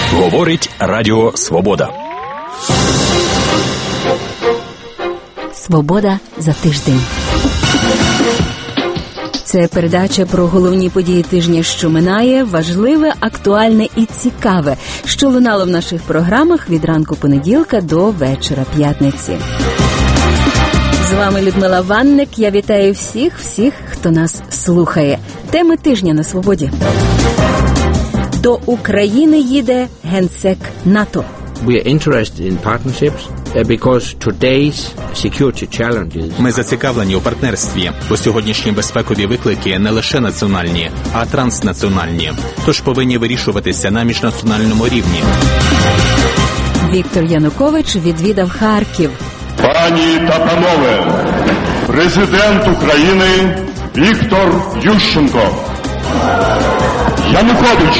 Говорить Радіо Свобода. Свобода за тиждень. Це передача про головні події тижня, що минає, важливе, актуальне і цікаве, що лунало в наших програмах від ранку понеділка до вечора п'ятниці. З вами Людмила Ванник. Я вітаю всіх, хто нас слухає. Теми тижня на Свободі. До України їде генсек НАТО. Ми зацікавлені у партнерстві, бо сьогоднішні безпекові виклики не лише національні, а транснаціональні. Тож повинні вирішуватися на міжнаціональному рівні. Віктор Янукович відвідав Харків. Пані та панове, президент України Віктор Ющенко. Янукович.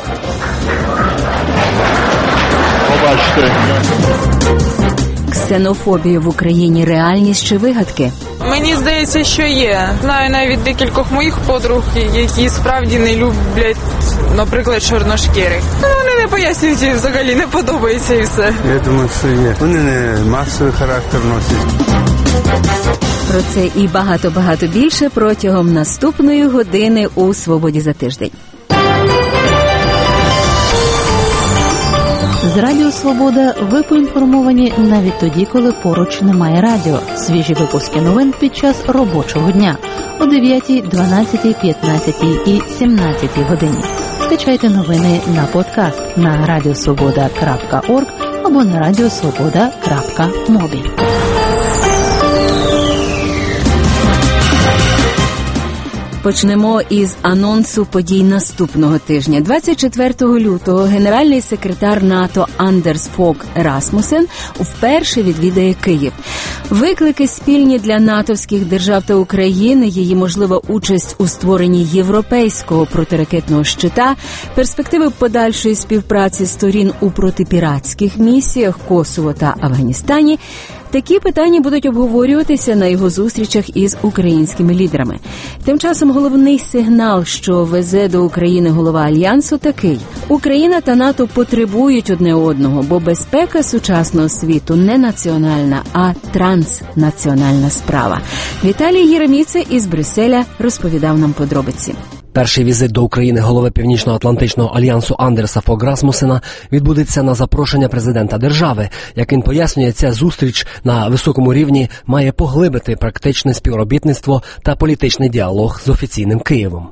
Побачте. Ксенофобія в Україні – реальність чи вигадки? Мені здається, що є. Знаю навіть декількох моїх подруг, які справді не люблять, наприклад, чорношкірих. Вони не пояснюють, і взагалі не подобається і все. Я думаю, що є. Вони не масовий характер носять. Про це і багато більше протягом наступної години у «Свободі за тиждень». З Радіо Свобода ви поінформовані навіть тоді, коли поруч немає радіо. Свіжі випуски новин під час робочого дня о 9, 12, 15 і 17 годині. Скачайте новини на подкаст на radiosvoboda.org або на radiosvoboda.mobi. Почнемо із анонсу подій наступного тижня. 24 лютого генеральний секретар НАТО Андерс Фог Расмусен вперше відвідає Київ. Виклики спільні для натовських держав та України, її можлива участь у створенні європейського протиракетного щита, перспективи подальшої співпраці сторін у протипіратських місіях Косово та Афганістані – такі питання будуть обговорюватися на його зустрічах із українськими лідерами. Тим часом головний сигнал, що везе до України голова Альянсу, такий. Україна та НАТО потребують одне одного, бо безпека сучасного світу не національна, а транснаціональна справа. Віталій Єреміце із Брюсселя розповідав нам подробиці. Перший візит до України голови Північно-Атлантичного альянсу Андерса Фога Расмусена відбудеться на запрошення президента держави. Як він пояснює, ця зустріч на високому рівні має поглибити практичне співробітництво та політичний діалог з офіційним Києвом.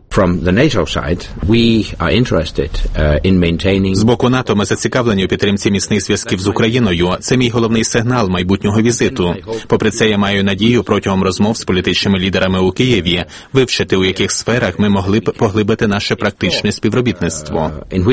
З боку НАТО ми зацікавлені у підтримці міцних зв'язків з Україною. Це мій головний сигнал майбутнього візиту. Попри це, я маю надію протягом розмов з політичними лідерами у Києві вивчити, у яких сферах ми могли б поглибити наше практичне співробітництво.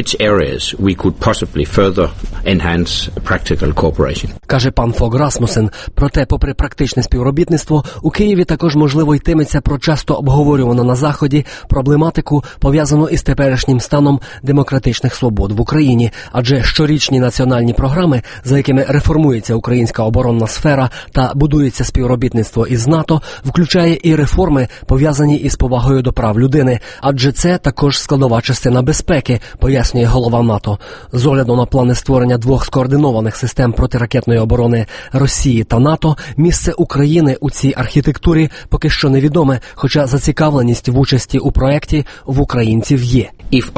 Каже пан Фог Расмусен. Проте, попри практичне співробітництво, у Києві також можливо йтиметься про часто обговорювану на Заході проблематику, пов'язану із теперішнім станом демократичних свобод в Україні. Адже щорічні національні програми, за якими реформується українська оборонна сфера та будується співробітництво із НАТО, включає і реформи, пов'язані із повагою до прав людини. Адже це також складова частина безпеки, пояснює голова НАТО. З огляду на плани створення двох скоординованих систем протиракетної оборони Росії та НАТО, місце України у цій архітектурі поки що невідоме, хоча зацікавленість в участі у проєкті в українців є.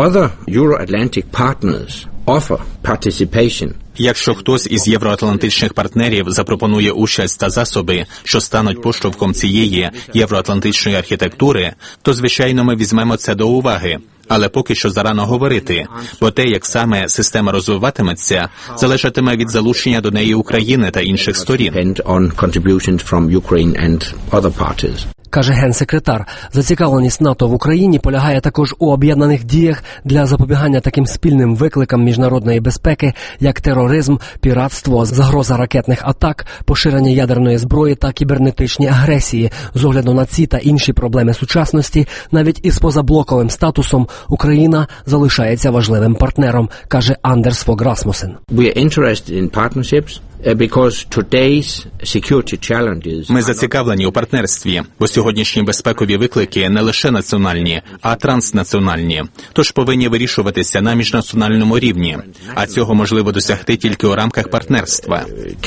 Якщо хтось із євроатлантичних партнерів запропонує участь та засоби, що стануть поштовхом цієї євроатлантичної архітектури, то, звичайно, ми візьмемо це до уваги. Але поки що зарано говорити, бо те, як саме система розвиватиметься, залежатиме від залучення до неї України та інших сторін. Каже генсекретар, зацікавленість НАТО в Україні полягає також у об'єднаних діях для запобігання таким спільним викликам міжнародної безпеки, як тероризм, піратство, загроза ракетних атак, поширення ядерної зброї та кібернетичні агресії. З огляду на ці та інші проблеми сучасності, навіть із позаблоковим статусом, Україна залишається важливим партнером, каже Андерс Фог Расмусен. Ми зацікавлені у партнерстві, бо Сьогоднішні безпекові виклики не лише національні, а транснаціональні, тож повинні вирішуватися на міжнаціональному рівні, а цього можливо досягти тільки у рамках партнерства.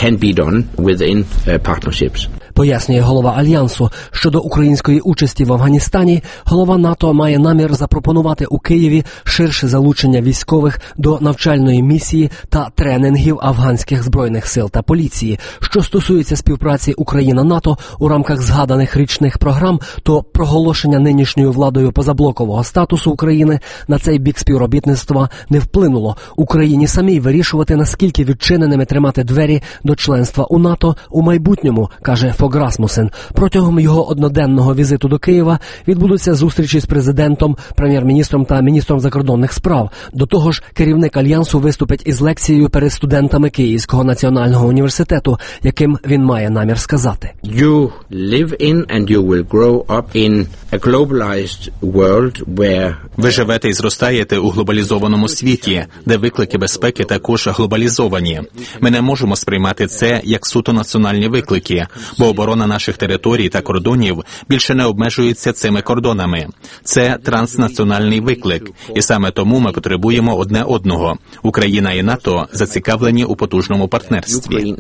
Пояснює голова Альянсу. Щодо української участі в Афганістані, голова НАТО має намір запропонувати у Києві ширше залучення військових до навчальної місії та тренінгів афганських збройних сил та поліції. Що стосується співпраці Україна-НАТО у рамках згаданих річних програм, то проголошення нинішньою владою позаблокового статусу України на цей бік співробітництва не вплинуло. Україні самій вирішувати, наскільки відчиненими тримати двері до членства у НАТО у майбутньому, каже Фог Расмусен. Протягом його одноденного візиту до Києва відбудуться зустрічі з президентом, прем'єр-міністром та міністром закордонних справ. До того ж, керівник Альянсу виступить із лекцією перед студентами Київського національного університету, яким він має намір сказати. You live in and you will grow up in a globalized world where... Ви живете і зростаєте у глобалізованому світі, де виклики безпеки також глобалізовані. Ми не можемо сприймати це як суто національні виклики, бо оборона наших територій та кордонів більше не обмежується цими кордонами. Це транснаціональний виклик, і саме тому ми потребуємо одне одного. Україна і НАТО зацікавлені у потужному партнерстві.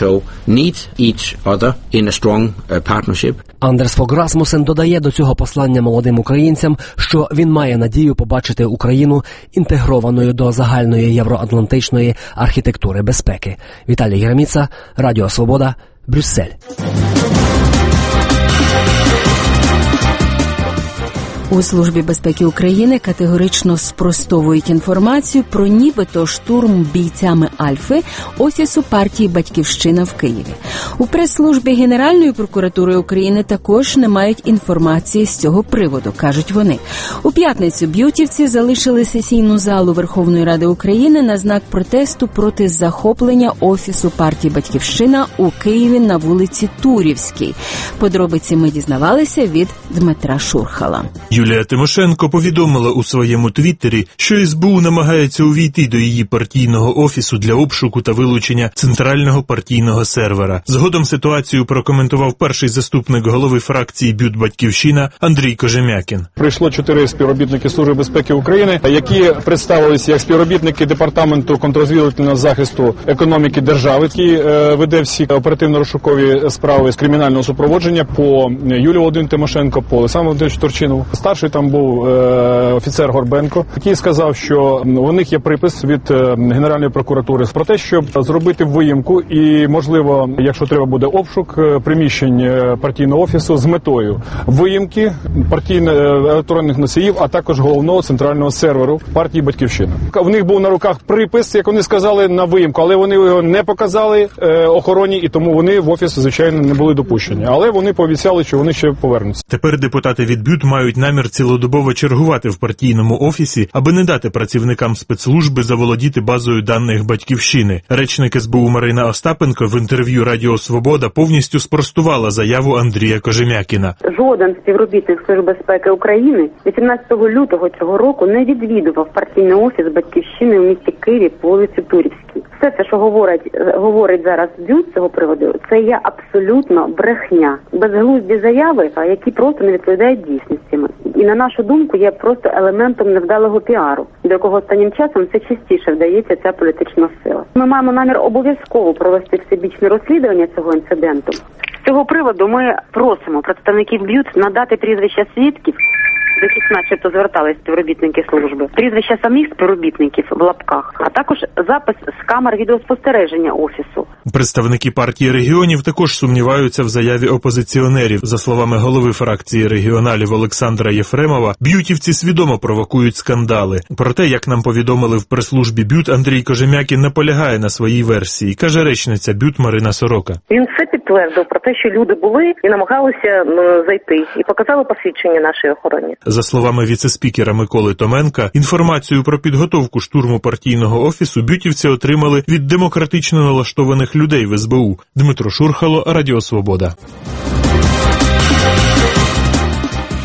Андерс Фог Расмусен додає до цього послання молодим українцям, що він має надію побачити Україну інтегрованою до загальної євроатлантичної архітектури безпеки. Віталій Гереміца, Радіо Свобода, Брюссель. У Службі безпеки України категорично спростовують інформацію про нібито штурм бійцями Альфи Офісу партії «Батьківщина» в Києві. У прес-службі Генеральної прокуратури України також не мають інформації з цього приводу, кажуть вони. У п'ятницю б'ютівці залишили сесійну залу Верховної Ради України на знак протесту проти захоплення Офісу партії «Батьківщина» у Києві на вулиці Турівській. Подробиці ми дізнавалися від Дмитра Шурхала. Юлія Тимошенко повідомила у своєму твіттері, що СБУ намагається увійти до її партійного офісу для обшуку та вилучення центрального партійного сервера. Згодом ситуацію прокоментував перший заступник голови фракції БЮТ «Батьківщина» Андрій Кожем'якін. Прийшло 4 співробітники Служби безпеки України, які представилися як співробітники Департаменту контррозвідувального захисту економіки держави, який веде всі оперативно-розшукові справи з кримінального супроводження по Юлії Володимирівні Тимошенко, по Олександру Володимировичу Турчинову. Старший там був офіцер Горбенко, який сказав, що у них є припис від Генеральної прокуратури про те, щоб зробити виїмку і, можливо, якщо треба буде обшук приміщень партійного офісу з метою виїмки партійних електронних носіїв, а також головного центрального серверу партії «Батьківщина». У них був на руках припис, як вони сказали, на виїмку, але вони його не показали охороні, і тому вони в офіс, звичайно, не були допущені. Але вони пообіцяли, що вони ще повернуться. Тепер депутати від БЮТ мають намір цілодобово чергувати в партійному офісі, аби не дати працівникам спецслужби заволодіти базою даних «Батьківщини». Речник СБУ Марина Остапенко в інтерв'ю Радіо Свобода повністю спростувала заяву Андрія Кожем'якіна. Жоден співробітник Служби безпеки України 18 лютого цього року не відвідував партійний офіс «Батьківщини» у місті Києві по вулиці Турівській. Все це, що говорить зараз БЮТ з цього приводу, це є абсолютно брехня. Безглузді заяви, які просто не відповідають дійсності. І, на нашу думку, є просто елементом невдалого піару, до якого останнім часом все частіше вдається ця політична сила. Ми маємо намір обов'язково провести всебічне розслідування цього інциденту. З цього приводу ми просимо представників БЮТ надати прізвища свідків, до яких начебто звертались співробітники служби, прізвища самих співробітників в лапках, а також запис з камер відеоспостереження офісу. Представники партії регіонів також сумніваються в заяві опозиціонерів. За словами голови фракції регіоналів Олександра Єфремова, б'ютівці свідомо провокують скандали. Проте, як нам повідомили в прес-службі БЮТ, Андрій Кожем'якін наполягає на своїй версії, каже речниця БЮТ Марина Сорока. Він все підтвердив про те, що люди були і намагалися зайти, і показали посвідчення нашій охороні. За словами віце-спікера Миколи Томенка, інформацію про підготовку штурму партійного офісу бютівці отримали від демократично налаштованих людей в СБУ. Дмитро Шурхало, Радіо Свобода.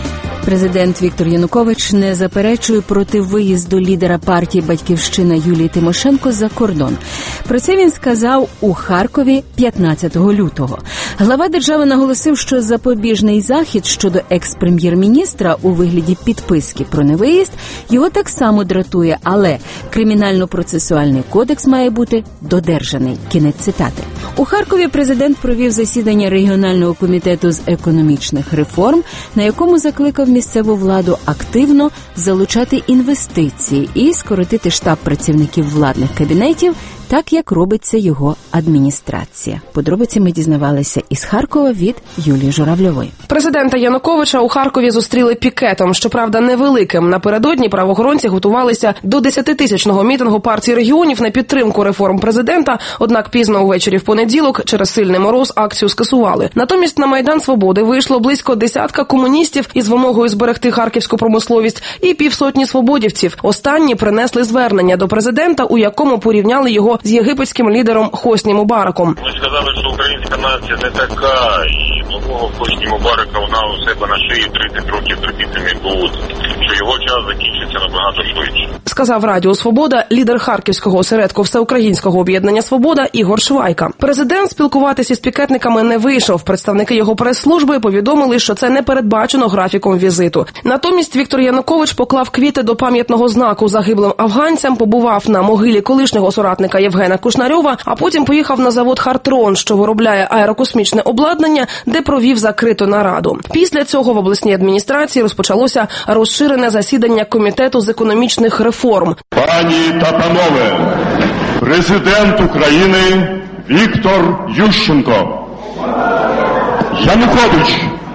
Президент Віктор Янукович не заперечує проти виїзду лідера партії «Батьківщина» Юлії Тимошенко за кордон. Про це він сказав у Харкові 15 лютого. Глава держави наголосив, що запобіжний захід щодо екс-прем'єр-міністра у вигляді підписки про невиїзд його так само дратує, але Кримінально-процесуальний кодекс має бути додержаний. Кінець цитати. У Харкові президент провів засідання регіонального комітету з економічних реформ, на якому закликав місцеву владу активно залучати інвестиції і скоротити штаб працівників владних кабінетів, так як робить це його адміністрація. Подробиці ми дізнавалися із Харкова від Юлії Журавльової. Президента Януковича у Харкові зустріли пікетом, щоправда невеликим. Напередодні правоохоронці готувалися до 10-тисячного мітингу партії регіонів на підтримку реформ президента, однак пізно увечері в понеділок через сильний мороз акцію скасували. Натомість на Майдан Свободи вийшло близько десятка комуністів із вимогою зберегти харківську промисловість і півсотні свободівців. Останні принесли звернення до президента, у якому порівняли його з єгипетським лідером Хосні Мубараком. Ми сказали, що українська нація не така, і нового Хосні Мубарака вона у себе на шиї 30 років терпіти не буде, що його час закінчиться набагато швидше. Сказав Радіо Свобода лідер харківського осередку Всеукраїнського об'єднання «Свобода» Ігор Швайка. Президент спілкуватися із пікетниками не вийшов. Представники його прес-служби повідомили, що це не передбачено графіком візиту. Натомість Віктор Янукович поклав квіти до пам'ятного знаку загиблим афганцям, побував на могилі колишнього соратника Євгена Кушнарьова, а потім поїхав на завод «Хартрон», що виробляє аерокосмічне обладнання, де провів закриту нараду. Після цього в обласній адміністрації розпочалося розширене засідання Комітету з економічних реформ. Пані та панове, президент України Віктор Ющенко. Янукович.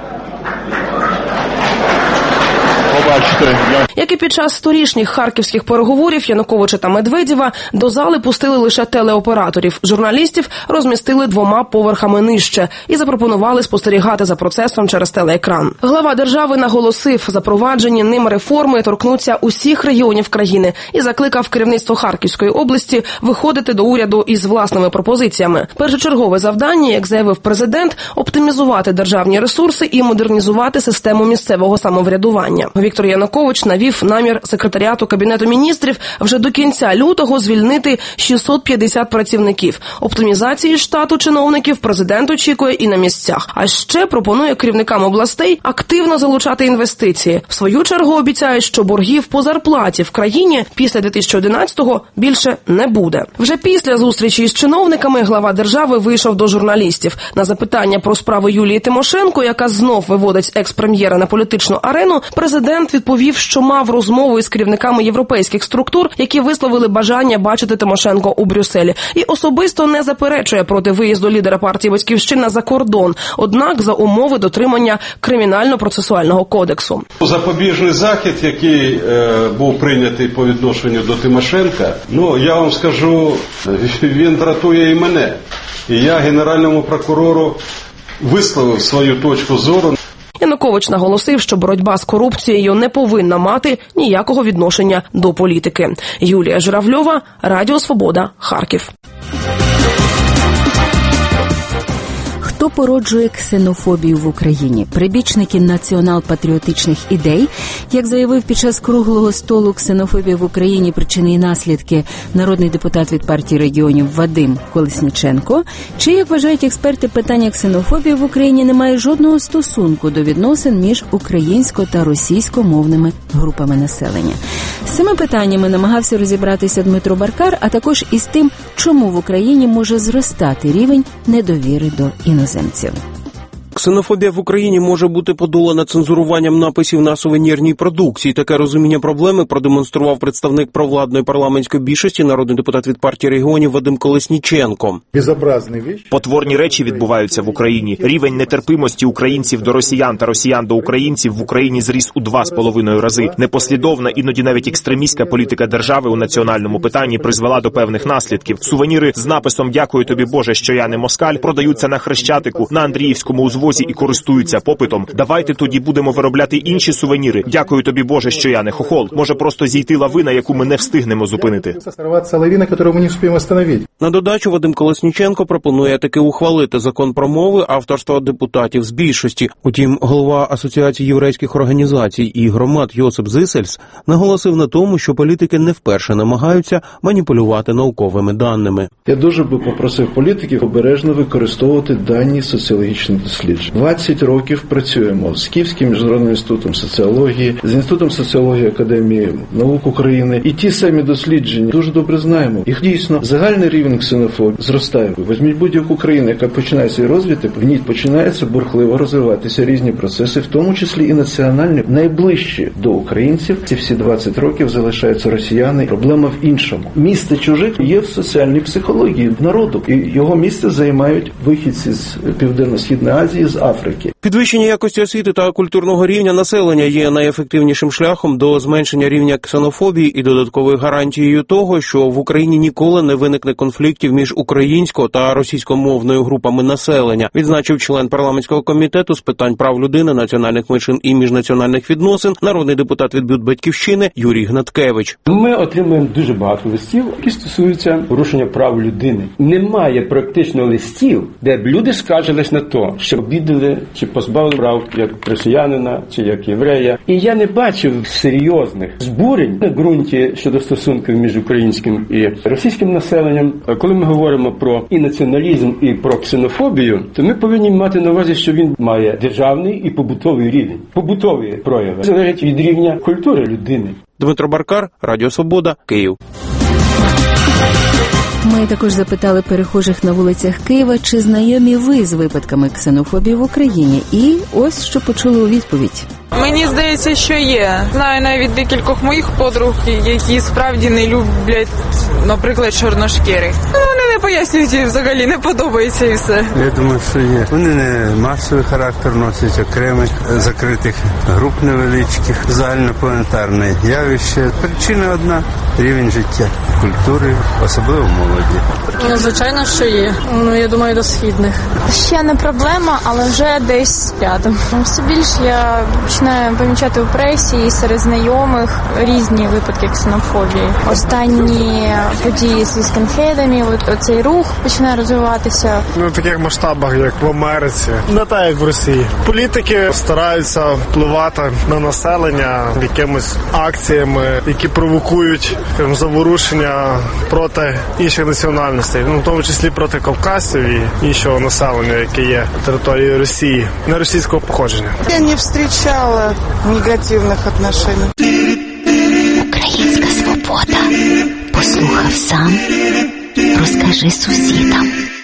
Як і під час сторічніх харківських переговорів Януковича та Медведєва, до зали пустили лише телеоператорів. Журналістів розмістили 2 поверхами нижче і запропонували спостерігати за процесом через телеекран. Глава держави наголосив, запроваджені ним реформи торкнуться усіх регіонів країни і закликав керівництво Харківської області виходити до уряду із власними пропозиціями. Першочергове завдання, як заявив президент, оптимізувати державні ресурси і модернізувати систему місцевого самоврядування. Віктор Янукович навів намір секретаріату Кабінету міністрів вже до кінця лютого звільнити 650 працівників. Оптимізації штату чиновників президент очікує і на місцях. А ще пропонує керівникам областей активно залучати інвестиції. В свою чергу обіцяє, що боргів по зарплаті в країні після 2011-го більше не буде. Вже після зустрічі із чиновниками глава держави вийшов до журналістів. На запитання про справу Юлії Тимошенко, яка знов виводить екс-прем'єра на політичну арену, президент відповів, що мав розмову із керівниками європейських структур, які висловили бажання бачити Тимошенко у Брюсселі. І особисто не заперечує проти виїзду лідера партії «Батьківщина» за кордон, однак за умови дотримання Кримінально-процесуального кодексу. Запобіжний захід, який був прийнятий по відношенню до Тимошенка, я вам скажу, він дратує і мене. І я Генеральному прокурору висловив свою точку зору. Янукович наголосив, що боротьба з корупцією не повинна мати ніякого відношення до політики. Юлія Журавльова, Радіо Свобода, Харків. Хто породжує ксенофобію в Україні? Прибічники націонал-патріотичних ідей, як заявив під час круглого столу «Ксенофобія в Україні. Причини і наслідки» народний депутат від партії регіонів Вадим Колесніченко, чи, як вважають експерти, питання ксенофобії в Україні не має жодного стосунку до відносин між українсько- та російськомовними групами населення. З цими питаннями намагався розібратися Дмитро Баркар, а також із тим, чому в Україні може зростати рівень недовіри до іноземців. Ксенофобія в Україні може бути подолана цензуруванням написів на сувенірній продукції. Таке розуміння проблеми продемонстрував представник провладної парламентської більшості, народний депутат від партії регіонів Вадим Колесніченко. Потворні речі відбуваються в Україні. Рівень нетерпимості українців до росіян та росіян до українців в Україні зріс у 2,5 рази. Непослідовна, іноді навіть екстремістська політика держави у національному питанні призвела до певних наслідків. Сувеніри з написом «Дякую тобі, Боже, що я не москаль» продаються на Хрещатику, на Андріївському узвозі підвозі і користуються попитом. Давайте тоді будемо виробляти інші сувеніри. Дякую тобі, Боже, що я не хохол. Може просто зійти лавина, яку ми не встигнемо зупинити. На додачу Вадим Колесніченко пропонує таки ухвалити закон про мови авторства депутатів з більшості. Утім, голова Асоціації єврейських організацій і громад Йосип Зисельс наголосив на тому, що політики не вперше намагаються маніпулювати науковими даними. Я дуже би попросив політиків обережно використовувати дані соціологічних досліджень. 20 років працюємо з Київським міжнародним інститутом соціології, з Інститутом соціології Академії наук України. І ті самі дослідження дуже добре знаємо. І дійсно, загальний рівень ксенофобії зростає. Візьміть будь-яку країну, яка починає свій розвиток, в ній починаються бурхливо розвиватися різні процеси, в тому числі і національні, найближчі до українців. Ці всі 20 років залишаються росіяни. Проблема в іншому. Місце чужих є в соціальній психології народу. І його місце займають вихідці з Південно-Східної Азії, з Африки. Підвищення якості освіти та культурного рівня населення є найефективнішим шляхом до зменшення рівня ксенофобії і додатковою гарантією того, що в Україні ніколи не виникне конфліктів між українсько- та російськомовною групами населення, відзначив член парламентського комітету з питань прав людини, національних меншин і міжнаціональних відносин, народний депутат від Батьківщини Юрій Гнаткевич. Ми отримуємо дуже багато листів, які стосуються порушення прав людини. Немає практично листів, де б люди скаржились на те, що обідали чи позбавили прав як росіянина, чи як єврея. І я не бачив серйозних збурень на ґрунті щодо стосунків між українським і російським населенням. Коли ми говоримо про і націоналізм, і про ксенофобію, то ми повинні мати на увазі, що він має державний і побутовий рівень. Побутові прояви залежать від рівня культури людини. Дмитро Баркар, Радіо Свобода, Київ. Ми також запитали перехожих на вулицях Києва, чи знайомі ви з випадками ксенофобії в Україні. І ось що почули у відповідь. Мені здається, що є. Знаю навіть декількох моїх подруг, які справді не люблять, наприклад, чорношкірих. Вони не пояснюють, і взагалі не подобається і все. Я думаю, що є. Вони не масовий характер носять, окремих закритих груп невеличких, загальнопланетарне явище. Причина одна – рівень життя, культури, особливо молоді. Звичайно, що є. Я думаю, до східних. Ще не проблема, але вже десь з п'ятим. Все більше я починаю помічати у пресі і серед знайомих різні випадки ксенофобії. Останні події з скінхедами, оцей рух починає розвиватися. В таких масштабах, як в Америці, не так, як в Росії. Політики стараються впливати на населення якимись акціями, які провокують заворушення проти інших національностей, в тому числі проти кавказців і іншого населення, яке є на території Росії, не російського походження. Я не встречала негативних отношений. Українська свобода. Послухав сам, розкажи сусідам.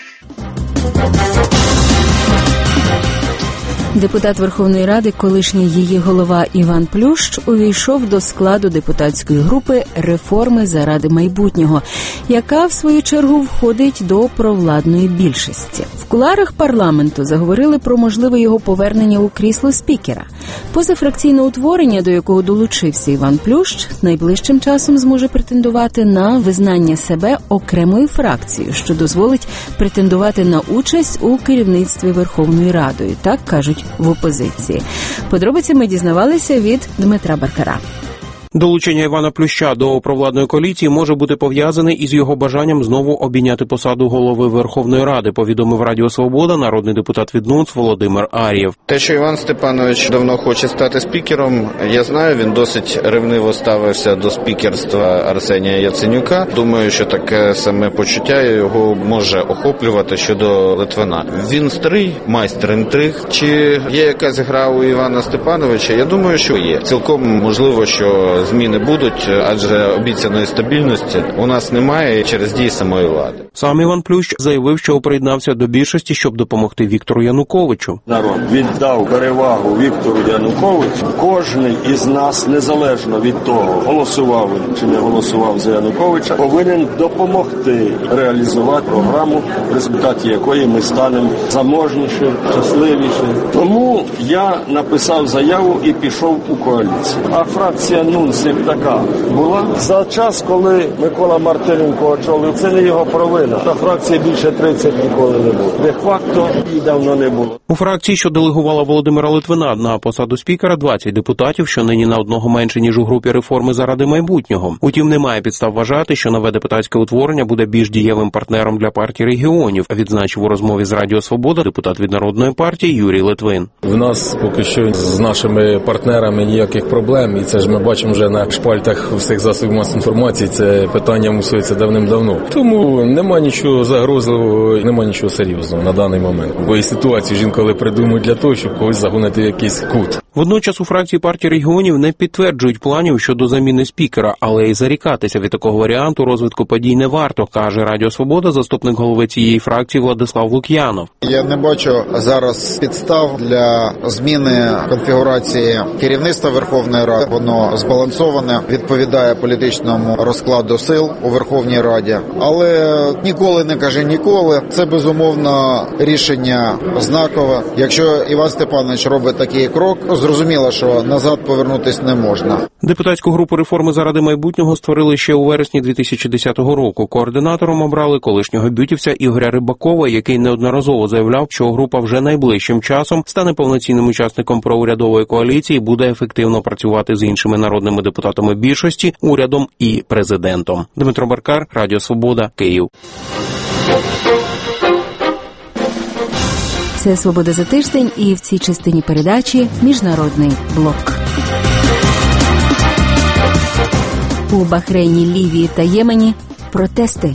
Депутат Верховної Ради, колишній її голова Іван Плющ, увійшов до складу депутатської групи «Реформи заради майбутнього», яка, в свою чергу, входить до провладної більшості. В кулуарах парламенту заговорили про можливе його повернення у крісло спікера. Позафракційне утворення, до якого долучився Іван Плющ, найближчим часом зможе претендувати на визнання себе окремою фракцією, що дозволить претендувати на участь у керівництві Верховною Радою, так кажуть в опозиції. Подробиці ми дізнавалися від Дмитра Баркара. Долучення Івана Плюща до провладної коаліції може бути пов'язане із його бажанням знову обійняти посаду голови Верховної Ради, повідомив Радіо Свобода народний депутат від НУНС Володимир Ар'єв. Те, що Іван Степанович давно хоче стати спікером, я знаю, він досить ревниво ставився до спікерства Арсенія Яценюка. Думаю, що таке саме почуття його може охоплювати щодо Литвина. Він старий майстер інтриг. Чи є якась гра у Івана Степановича? Я думаю, що є. Цілком можливо, що зміни будуть, адже обіцяної стабільності у нас немає через дії самої влади. Сам Іван Плющ заявив, що приєднався до більшості, щоб допомогти Віктору Януковичу. Народ віддав перевагу Віктору Януковичу. Кожен із нас, незалежно від того, голосував чи не голосував за Януковича, повинен допомогти реалізувати програму, в результаті якої ми станемо заможніші, щасливіші. Тому я написав заяву і пішов у коаліцію. А фракція НУНС корупція така була. За час, коли Микола Мартиненко очолив, це не його провина. Та фракції більше 30 ніколи не було. Де-факто і давно не було. У фракції, що делегувала Володимира Литвина на посаду спікера, 20 депутатів, що нині на одного менше, ніж у групі реформи заради майбутнього. Утім, немає підстав вважати, що нове депутатське утворення буде більш дієвим партнером для партії регіонів, відзначив у розмові з Радіо Свобода депутат від Народної партії Юрій Литвин. В нас поки що з нашими партнерами ніяких проблем, і це ж ми бачимо вже на шпальтах всіх засобів масової інформації, це питання мусується давним-давно. Тому нема нічого загрозливого, нема нічого серйозного на даний момент. Бо і ситуацію жінка придумують для того, щоб когось загонити в якийсь кут. Водночас у фракції партії регіонів не підтверджують планів щодо заміни спікера, але й зарікатися від такого варіанту розвитку подій не варто, каже Радіо Свобода заступник голови цієї фракції Владислав Лук'янов. Я не бачу зараз підстав для зміни конфігурації керівництва Верховної Ради. Воно збалансоване, відповідає політичному розкладу сил у Верховній Раді. Але ніколи не каже ніколи. Це безумовно рішення знакове. Якщо Іван Степанович робить такий крок, зрозуміло, що назад повернутися не можна. Депутатську групу реформи заради майбутнього створили ще у вересні 2010 року. Координатором обрали колишнього бютівця Ігоря Рибакова, який неодноразово заявляв, що група вже найближчим часом стане повноцінним учасником проурядової коаліції і буде ефективно працювати з іншими народними депутатами більшості, урядом і президентом. Дмитро Баркар, Радіо Свобода, Київ. Це «Свобода за тиждень» і в цій частині передачі «Міжнародний блок». У Бахрейні, Лівії та Ємені протести.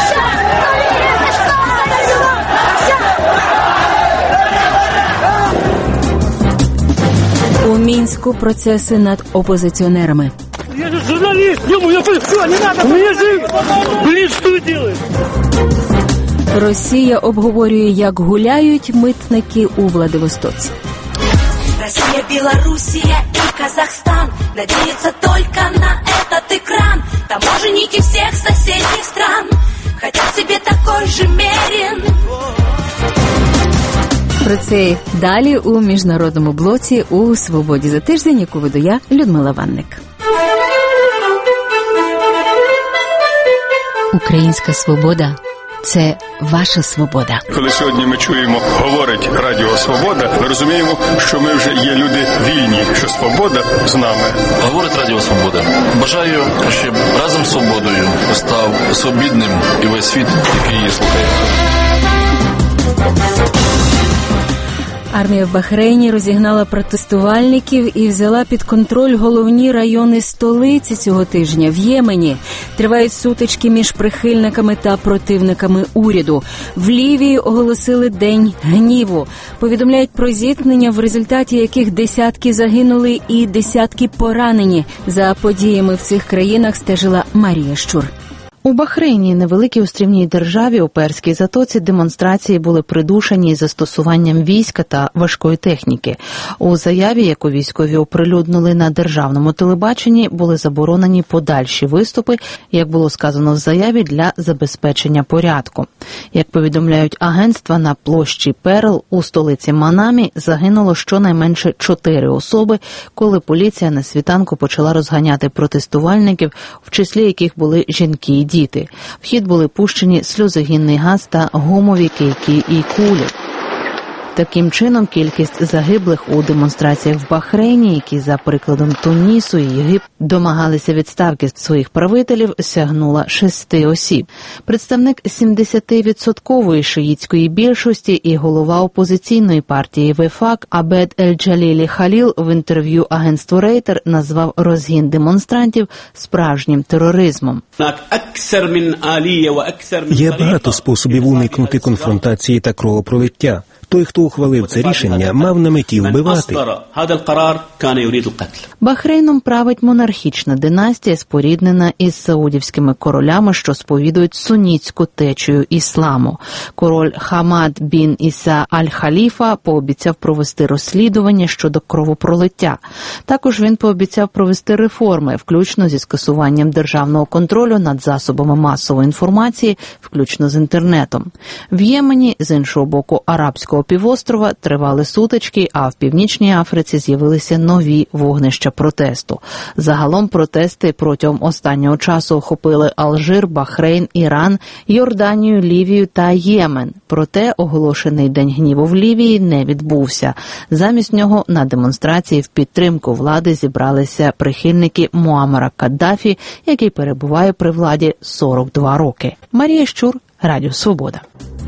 У Мінську процеси над опозиціонерами. Я же журналист, все, не надо, у меня же, блин, что делать? Росія обговорює, як гуляють митники у Владивостоці. Россия, Белоруссия и Казахстан надеются только на этот экран. Таможенники всех соседних стран хотят себе такой же мерин. Про це далі у Міжнародному блоці у «Свободі за тиждень», яку веду я, Людмила Ванник. Українська свобода – це ваша свобода. Коли сьогодні ми чуємо, говорить Радіо Свобода, ми розуміємо, що ми вже є люди вільні, що свобода з нами. Говорить Радіо Свобода. Бажаю, щоб разом з свободою став свобідним і весь світ, який її слухає. Армія в Бахрейні розігнала протестувальників і взяла під контроль головні райони столиці цього тижня. В Ємені тривають сутички між прихильниками та противниками уряду. В Лівії оголосили День гніву. Повідомляють про зіткнення, в результаті яких десятки загинули і десятки поранені. За подіями в цих країнах стежила Марія Щур. У Бахрейні, невеликій острівній державі у Перській затоці, демонстрації були придушені застосуванням війська та важкої техніки. У заяві, яку військові оприлюднили на державному телебаченні, були заборонені подальші виступи, як було сказано в заяві, для забезпечення порядку. Як повідомляють агентства, на площі Перл у столиці Манамі загинуло щонайменше 4 особи, коли поліція на світанку почала розганяти протестувальників, в числі яких були жінки і діти. В хід були пущені сльозогінний газ та гумові кийки і кулі. Таким чином, кількість загиблих у демонстраціях в Бахрейні, які за прикладом Тунісу і Єгипту домагалися відставки своїх правителів, сягнула 6 осіб. Представник 70% шиїтської більшості і голова опозиційної партії Вефак Абед Ель-Джалілі Халіл в інтерв'ю агентству Рейтер назвав розгін демонстрантів справжнім тероризмом. Є багато способів уникнути конфронтації та кровопролиття. Той, хто ухвалив це рішення, мав на меті вбивати. Бахрейном править монархічна династія, споріднена із саудівськими королями, що сповідують сунітську течію ісламу. Король Хамад бін Іса Аль-Халіфа пообіцяв провести розслідування щодо кровопролиття. Також він пообіцяв провести реформи, включно зі скасуванням державного контролю над засобами масової інформації, включно з інтернетом. В Ємені, з іншого боку, арабського Корейського півострова тривали сутички, а в Північній Африці з'явилися нові вогнища протесту. Загалом протести протягом останнього часу охопили Алжир, Бахрейн, Іран, Йорданію, Лівію та Ємен. Проте оголошений День гніву в Лівії не відбувся. Замість нього на демонстрації в підтримку влади зібралися прихильники Муаммара Каддафі, який перебуває при владі 42 роки. Марія Щур, Радіо Свобода.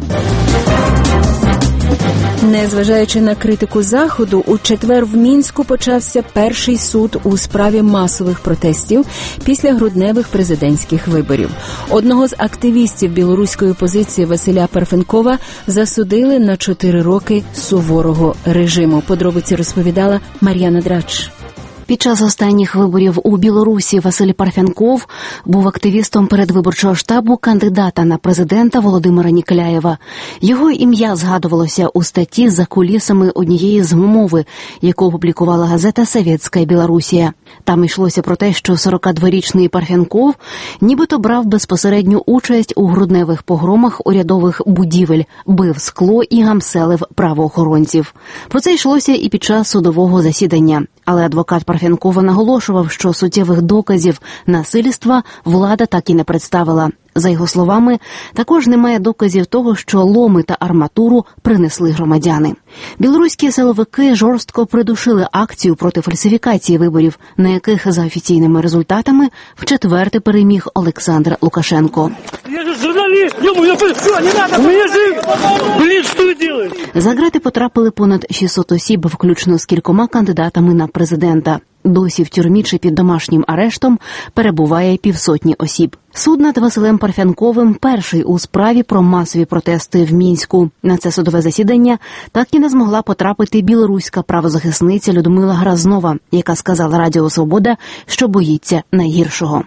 Незважаючи на критику Заходу, у четвер в Мінську почався перший суд у справі масових протестів після грудневих президентських виборів. Одного з активістів білоруської опозиції Василя Парфенкова засудили на 4 роки суворого режиму. Подробиці розповідала Мар'яна Драч. Під час останніх виборів у Білорусі Василь Парфенков був активістом передвиборчого штабу кандидата на президента Володимира Ніколяєва. Його ім'я згадувалося у статті «За кулісами» однієї з мови, яку опублікувала газета «Совєтська Білорусія». Там йшлося про те, що 42-річний Парфенков нібито брав безпосередню участь у грудневих погромах урядових будівель, бив скло і гамселив правоохоронців. Про це йшлося і під час судового засідання. Але адвокат Парфенкова наголошував, що суттєвих доказів насильства влада так і не представила. За його словами, також немає доказів того, що ломи та арматуру принесли громадяни. Білоруські силовики жорстко придушили акцію проти фальсифікації виборів, на яких за офіційними результатами вчетверте переміг Олександр Лукашенко. Я же журналист, не надо, блин, что вы делаете? За ґрати потрапили понад 600 осіб, включно з кількома кандидатами на президента. Досі в тюрмі чи під домашнім арештом перебуває 500 осіб. Суд над Василем Парфенковим перший у справі про масові протести в Мінську. На це судове засідання так і не змогла потрапити білоруська правозахисниця Людмила Гразнова, яка сказала Радіо Свобода, що боїться найгіршого.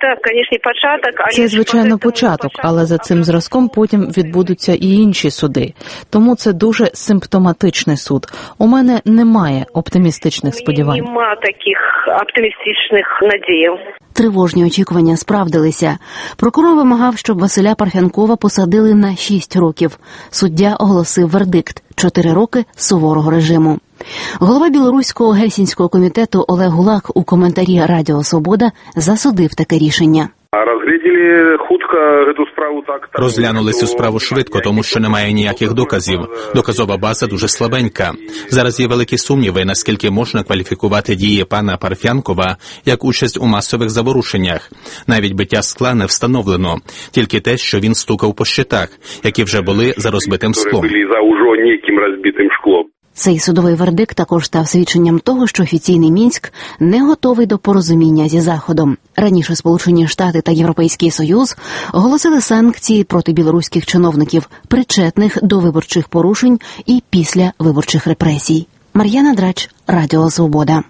Це, звичайно, початок, але за цим зразком потім відбудуться і інші суди. Тому це дуже симптоматичний суд. У мене немає оптимістичних сподівань. Нема таких оптимістичних надій. Тривожні очікування справдилися. Прокурор вимагав, щоб Василя Парфенкова посадили на 6 років. Суддя оголосив вердикт – 4 роки суворого режиму. Голова білоруського гельсінського комітету Олег Гулак у коментарі Радіо Свобода засудив таке рішення. Розглянули цю справу швидко, тому що немає ніяких доказів. Доказова база дуже слабенька. Зараз є великі сумніви, наскільки можна кваліфікувати дії пана Парфенкова як участь у масових заворушеннях. Навіть биття скла не встановлено. Тільки те, що він стукав по щитах, які вже були за розбитим склом. Цей судовий вердикт також став свідченням того, що офіційний Мінськ не готовий до порозуміння зі Заходом. Раніше Сполучені Штати та Європейський Союз оголосили санкції проти білоруських чиновників, причетних до виборчих порушень і після виборчих репресій. Мар'яна Драч, Радіо Свобода.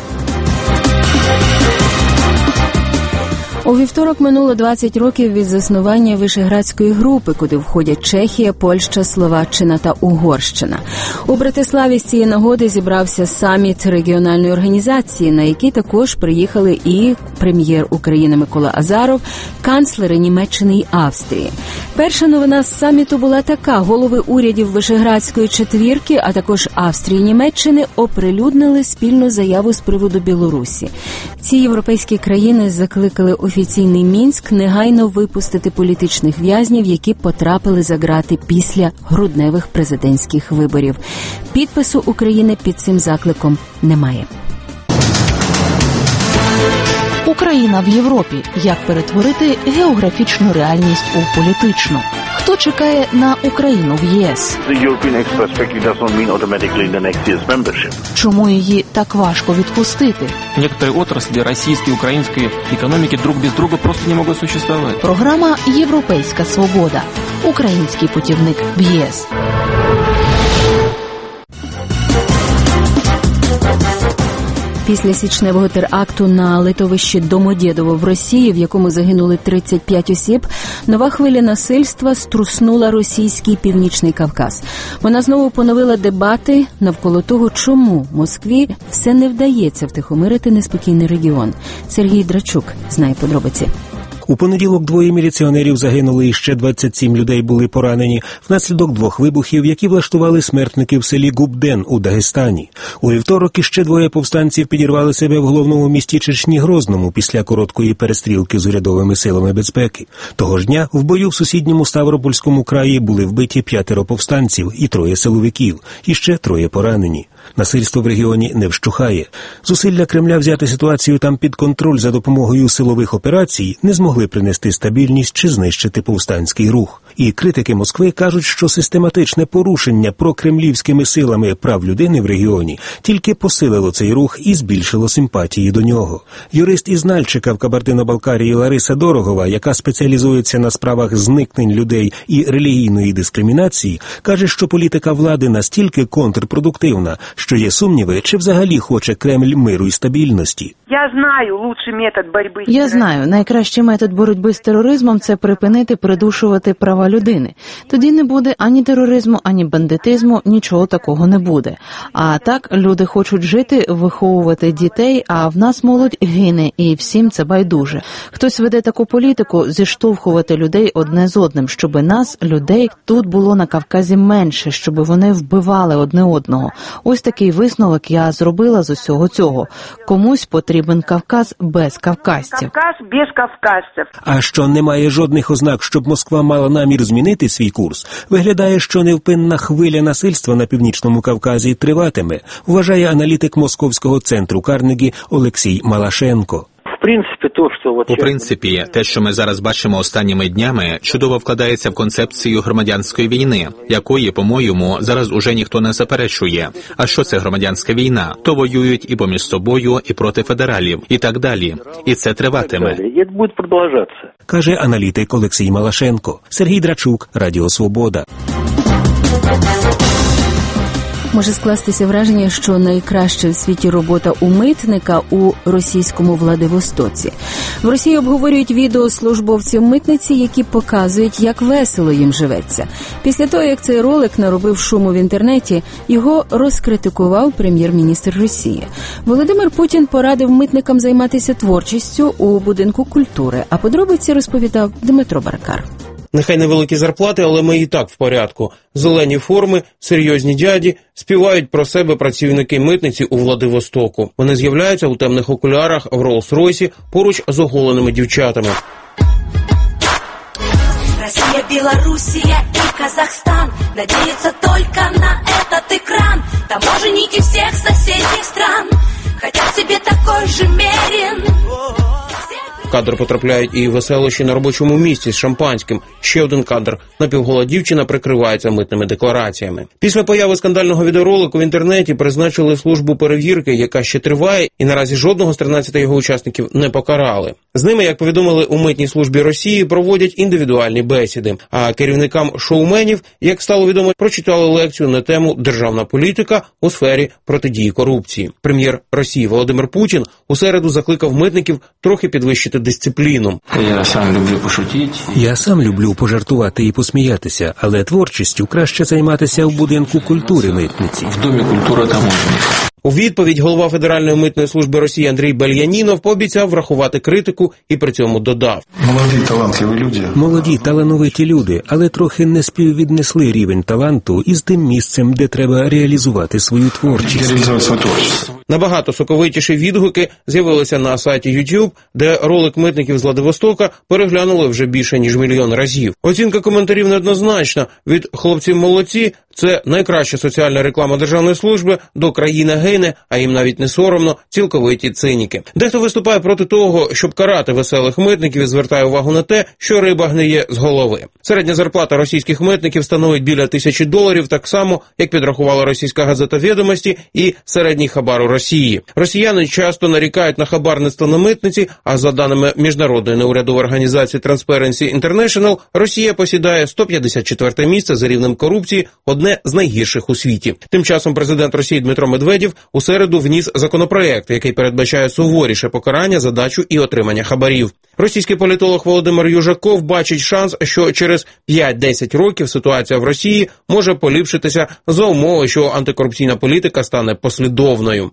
У вівторок минуло 20 років від заснування Вишеградської групи, куди входять Чехія, Польща, Словаччина та Угорщина. У Братиславі з цієї нагоди зібрався саміт регіональної організації, на який також приїхали і прем'єр України Микола Азаров, канцлери Німеччини і Австрії. Перша новина з саміту була така: голови урядів Вишеградської четвірки, а також Австрії і Німеччини оприлюднили спільну заяву з приводу Білорусі. Ці європейські країни закликали офіційний Мінськ негайно випустити політичних в'язнів, які потрапили за ґрати після грудневих президентських виборів. Підпису України під цим закликом немає. Україна в Європі. Як перетворити географічну реальність у політичну? Хто чекає на Україну в ЄС? Чому її так важко відпустити? Некоторые отрасли российской и украинской экономики друг без друга просто не могут существовать. Програма «Європейська свобода». Український путівник в ЄС. Після січневого теракту на литовищі Домодєдово в Росії, в якому загинули 35 осіб, нова хвиля насильства струснула російський Північний Кавказ. Вона знову поновила дебати навколо того, чому Москві все не вдається втихомирити неспокійний регіон. Сергій Драчук знає подробиці. У понеділок 2 міліціонерів загинули і ще 27 людей були поранені внаслідок 2 вибухів, які влаштували смертники в селі Губден у Дагестані. У вівторок іще 2 повстанців підірвали себе в головному місті Чечні Грозному після короткої перестрілки з урядовими силами безпеки. Того ж дня в бою в сусідньому Ставропольському краї були вбиті 5 повстанців і 3 силовиків, і ще 3 поранені. Насильство в регіоні не вщухає. Зусилля Кремля взяти ситуацію там під контроль за допомогою силових операцій не змогли принести стабільність чи знищити повстанський рух. І критики Москви кажуть, що систематичне порушення прокремлівськими силами прав людини в регіоні тільки посилило цей рух і збільшило симпатії до нього. Юрист із Нальчика в Кабардино-Балкарії Лариса Дорогова, яка спеціалізується на справах зникнень людей і релігійної дискримінації, каже, що політика влади настільки контрпродуктивна, що є сумніви, чи взагалі хоче Кремль миру і стабільності. Я знаю, найкращий метод боротьби з тероризмом – це припинити придушувати права людини. Тоді не буде ані тероризму, ані бандитизму, нічого такого не буде. А так, люди хочуть жити, виховувати дітей, а в нас молодь гине, і всім це байдуже. Хтось веде таку політику – зіштовхувати людей одне з одним, щоб нас, людей, тут було на Кавказі менше, щоб вони вбивали одне одного. Ось такий висновок я зробила з усього цього. Комусь потрібен Кавказ без кавказців. А що немає жодних ознак, щоб Москва мала намір змінити свій курс, виглядає, що невпинна хвиля насильства на Північному Кавказі триватиме, вважає аналітик Московського центру Карнегі Олексій Малашенко. У принципі, те, що ми зараз бачимо останніми днями, чудово вкладається в концепцію громадянської війни, якої, по-моєму, зараз уже ніхто не заперечує. А що це громадянська війна? То воюють і поміж собою, і проти федералів, і так далі. І це триватиме. Каже аналітик Олексій Малашенко. Сергій Драчук, Радіо Свобода. Може скластися враження, що найкраща в світі робота у митника у російському Владивостоці. В Росії обговорюють відео службовців митниці, які показують, як весело їм живеться. Після того, як цей ролик наробив шуму в інтернеті, його розкритикував прем'єр-міністр Росії. Володимир Путін порадив митникам займатися творчістю у будинку культури, а подробиці розповідав Дмитро Баркар. Нехай невеликі зарплати, але ми і так в порядку. Зелені форми, серйозні дяді, співають про себе працівники митниці у Владивостоку. Вони з'являються у темних окулярах в Роллс-Ройсі поруч з оголеними дівчатами. Россия, Белоруссия и Казахстан надеются только на этот экран. Таможенники всех соседних стран хотят себе такой же мерин. В кадр потрапляють і веселощі на робочому місці з шампанським. Ще один кадр. Напівгола дівчина прикривається митними деклараціями. Після появи скандального відеоролику в інтернеті призначили службу перевірки, яка ще триває, і наразі жодного з 13 його учасників не покарали. З ними, як повідомили у митній службі Росії, проводять індивідуальні бесіди. А керівникам шоуменів, як стало відомо, прочитали лекцію на тему «Державна політика у сфері протидії корупції». Прем'єр Росії Володимир Путін у середу закликав митників трохи підвищити дисципліну. Я сам люблю пожартувати і посміятися, але творчістю краще займатися в будинку культури митниці. В Домі культури таможні. У відповідь голова Федеральної митної служби Росії Андрій Бельянінов пообіцяв врахувати критику і при цьому додав. Молоді, талановиті люди, але трохи не співвіднесли рівень таланту із тим місцем, де треба реалізувати свою творчість. Набагато соковитіші відгуки з'явилися на сайті YouTube, де ролик митників з Владивостока переглянули вже більше ніж 1 мільйон разів. Оцінка коментарів неоднозначна. Від «хлопці молодці» – це найкраща соціальна реклама державної служби, до «країна гине», а їм навіть не соромно, цілковиті циніки. Дехто виступає проти того, щоб карати веселих митників, і звертає увагу на те, що риба гниє з голови. Середня зарплата російських митників становить біля $1000, так само, як підрахувала російська газета «Відомості» і середній хабар у Росії. Росіяни часто нарікають на хабарництво на митниці, а за даними міжнародної неурядової організації Transparency International, Росія посідає 154 місце за рівнем корупції, одне одне з найгірших у світі. Тим часом президент Росії Дмитро Медведєв у середу вніс законопроект, який передбачає суворіше покарання за дачу і отримання хабарів. Російський політолог Володимир Южаков бачить шанс, що через 5-10 років ситуація в Росії може поліпшитися за умови, що антикорупційна політика стане послідовною.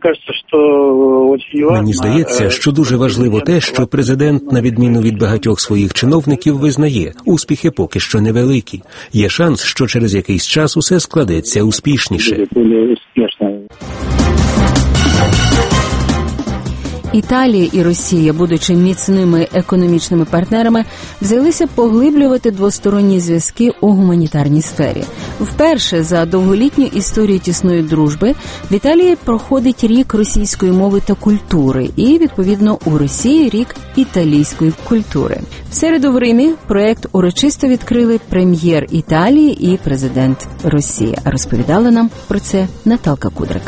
Мені здається, що дуже важливо те, що президент, на відміну від багатьох своїх чиновників, визнає, успіхи поки що невеликі. Є шанс, що через якийсь час усе складеться успішніше. Італія і Росія, будучи міцними економічними партнерами, взялися поглиблювати двосторонні зв'язки у гуманітарній сфері. Вперше за довголітню історію тісної дружби в Італії проходить рік російської мови та культури і, відповідно, у Росії рік італійської культури. В середу в Римі проект урочисто відкрили прем'єр Італії і президент Росії. А розповідала нам про це Наталка Кудрик.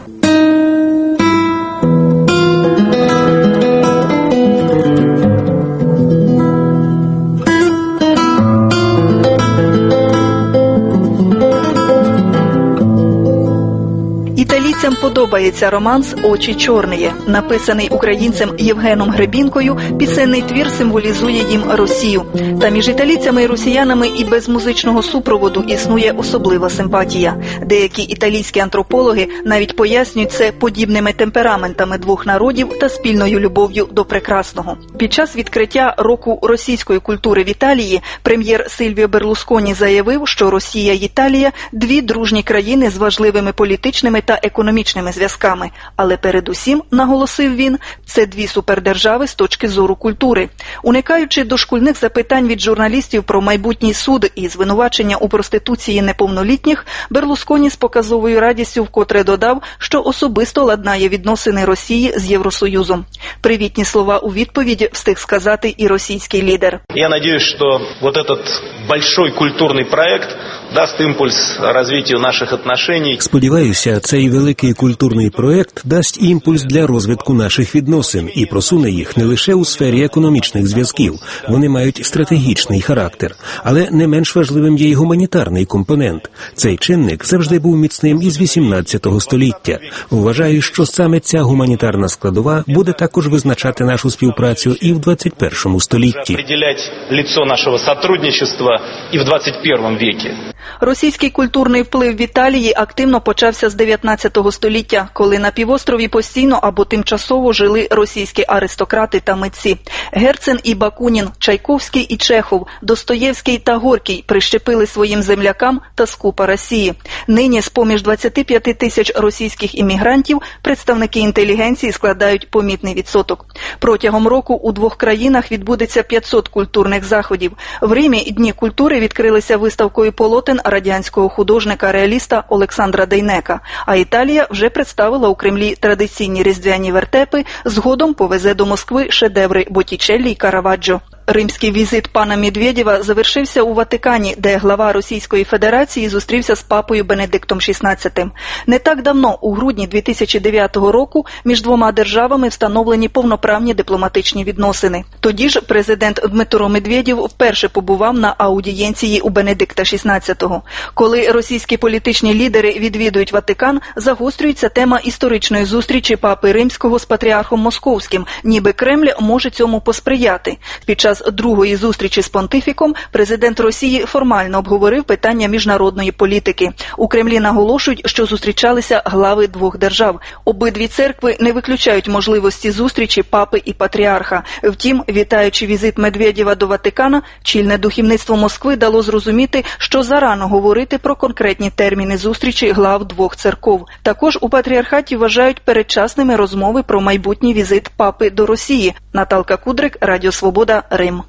Італійцям подобається романс «Очі чорніє». Написаний українцем Євгеном Гребінкою, пісенний твір символізує їм Росію. Та між італійцями і росіянами і без музичного супроводу існує особлива симпатія. Деякі італійські антропологи навіть пояснюють це подібними темпераментами двох народів та спільною любов'ю до прекрасного. Під час відкриття року російської культури в Італії прем'єр Сильвіо Берлусконі заявив, що Росія і Італія – дві дружні країни з важливими політичними та економічними зв'язками. Але передусім, наголосив він, це дві супердержави з точки зору культури. Уникаючи дошкульних запитань від журналістів про майбутній суд і звинувачення у проституції неповнолітніх, Берлусконі з показовою радістю вкотре додав, що особисто ладнає відносини Росії з Євросоюзом. Привітні слова у відповідь встиг сказати і російський лідер. Я надіюсь, що вот этот большой культурний проект дасть імпульс розвитку наших відносин. Сподіваюся, цей великий культурний проект дасть імпульс для розвитку наших відносин і просуне їх не лише у сфері економічних зв'язків. Вони мають стратегічний характер. Але не менш важливим є й гуманітарний компонент. Цей чинник завжди був міцним із 18 століття. Вважаю, що саме ця гуманітарна складова буде також визначати нашу співпрацю і в 21 столітті. Определять лицо нашого співробітництва і в 21 віці. Російський культурний вплив в Італії активно почався з 19 століття, коли на півострові постійно або тимчасово жили російські аристократи та митці. Герцен і Бакунін, Чайковський і Чехов, Достоєвський та Горький прищепили своїм землякам та скупа Росії. Нині з-поміж 25 тисяч російських іммігрантів представники інтелігенції складають помітний відсоток. Протягом року у двох країнах відбудеться 500 культурних заходів. В Римі Дні культури відкрилися виставкою полотен радянського художника-реаліста Олександра Дейнека, а Італія вже представила у Кремлі традиційні різдвяні вертепи, згодом повезе до Москви шедеври Боттічеллі і Караваджо. Римський візит пана Медведєва завершився у Ватикані, де глава Російської Федерації зустрівся з папою Бенедиктом XVI. Не так давно, у грудні 2009 року, між двома державами встановлені повноправні дипломатичні відносини. Тоді ж президент Дмитро Медведєв вперше побував на аудієнції у Бенедикта XVI. Коли російські політичні лідери відвідують Ватикан, загострюється тема історичної зустрічі папи Римського з патріархом Московським, ніби Кремль може цьому посприяти. Під час другої зустрічі з понтифіком президент Росії формально обговорив питання міжнародної політики. У Кремлі наголошують, що зустрічалися глави двох держав. Обидві церкви не виключають можливості зустрічі папи і патріарха. Втім, вітаючи візит Медведєва до Ватикана, чільне духовництво Москви дало зрозуміти, що зарано говорити про конкретні терміни зустрічі глав двох церков. Також у патріархаті вважають передчасними розмови про майбутній візит папи до Росії. Наталка Кудрик, Радіо Свобода, Рим.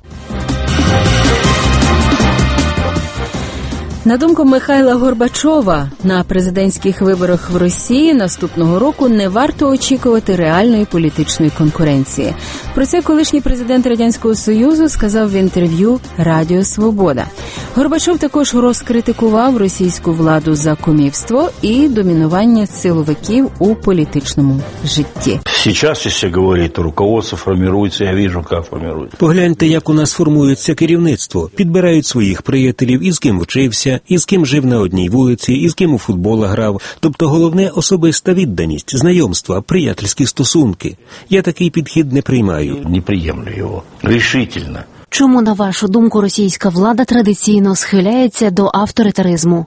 На думку Михайла Горбачова, на президентських виборах в Росії наступного року не варто очікувати реальної політичної конкуренції. Про це колишній президент Радянського Союзу сказав в інтерв'ю Радіо Свобода. Горбачов також розкритикував російську владу за кумівство і домінування силовиків у політичному житті. Сейчас, если говорить, то руководство формируется, я вижу, как формируется. Погляньте, як у нас формується керівництво. Підбирають своїх приятелів, із ким вчився, вчився, і з ким жив на одній вулиці, і з ким у футбола грав. Тобто головне – особиста відданість, знайомства, приятельські стосунки. Я такий підхід не приймаю. Не приємлю його. Рішительно. Чому, на вашу думку, російська влада традиційно схиляється до авторитаризму?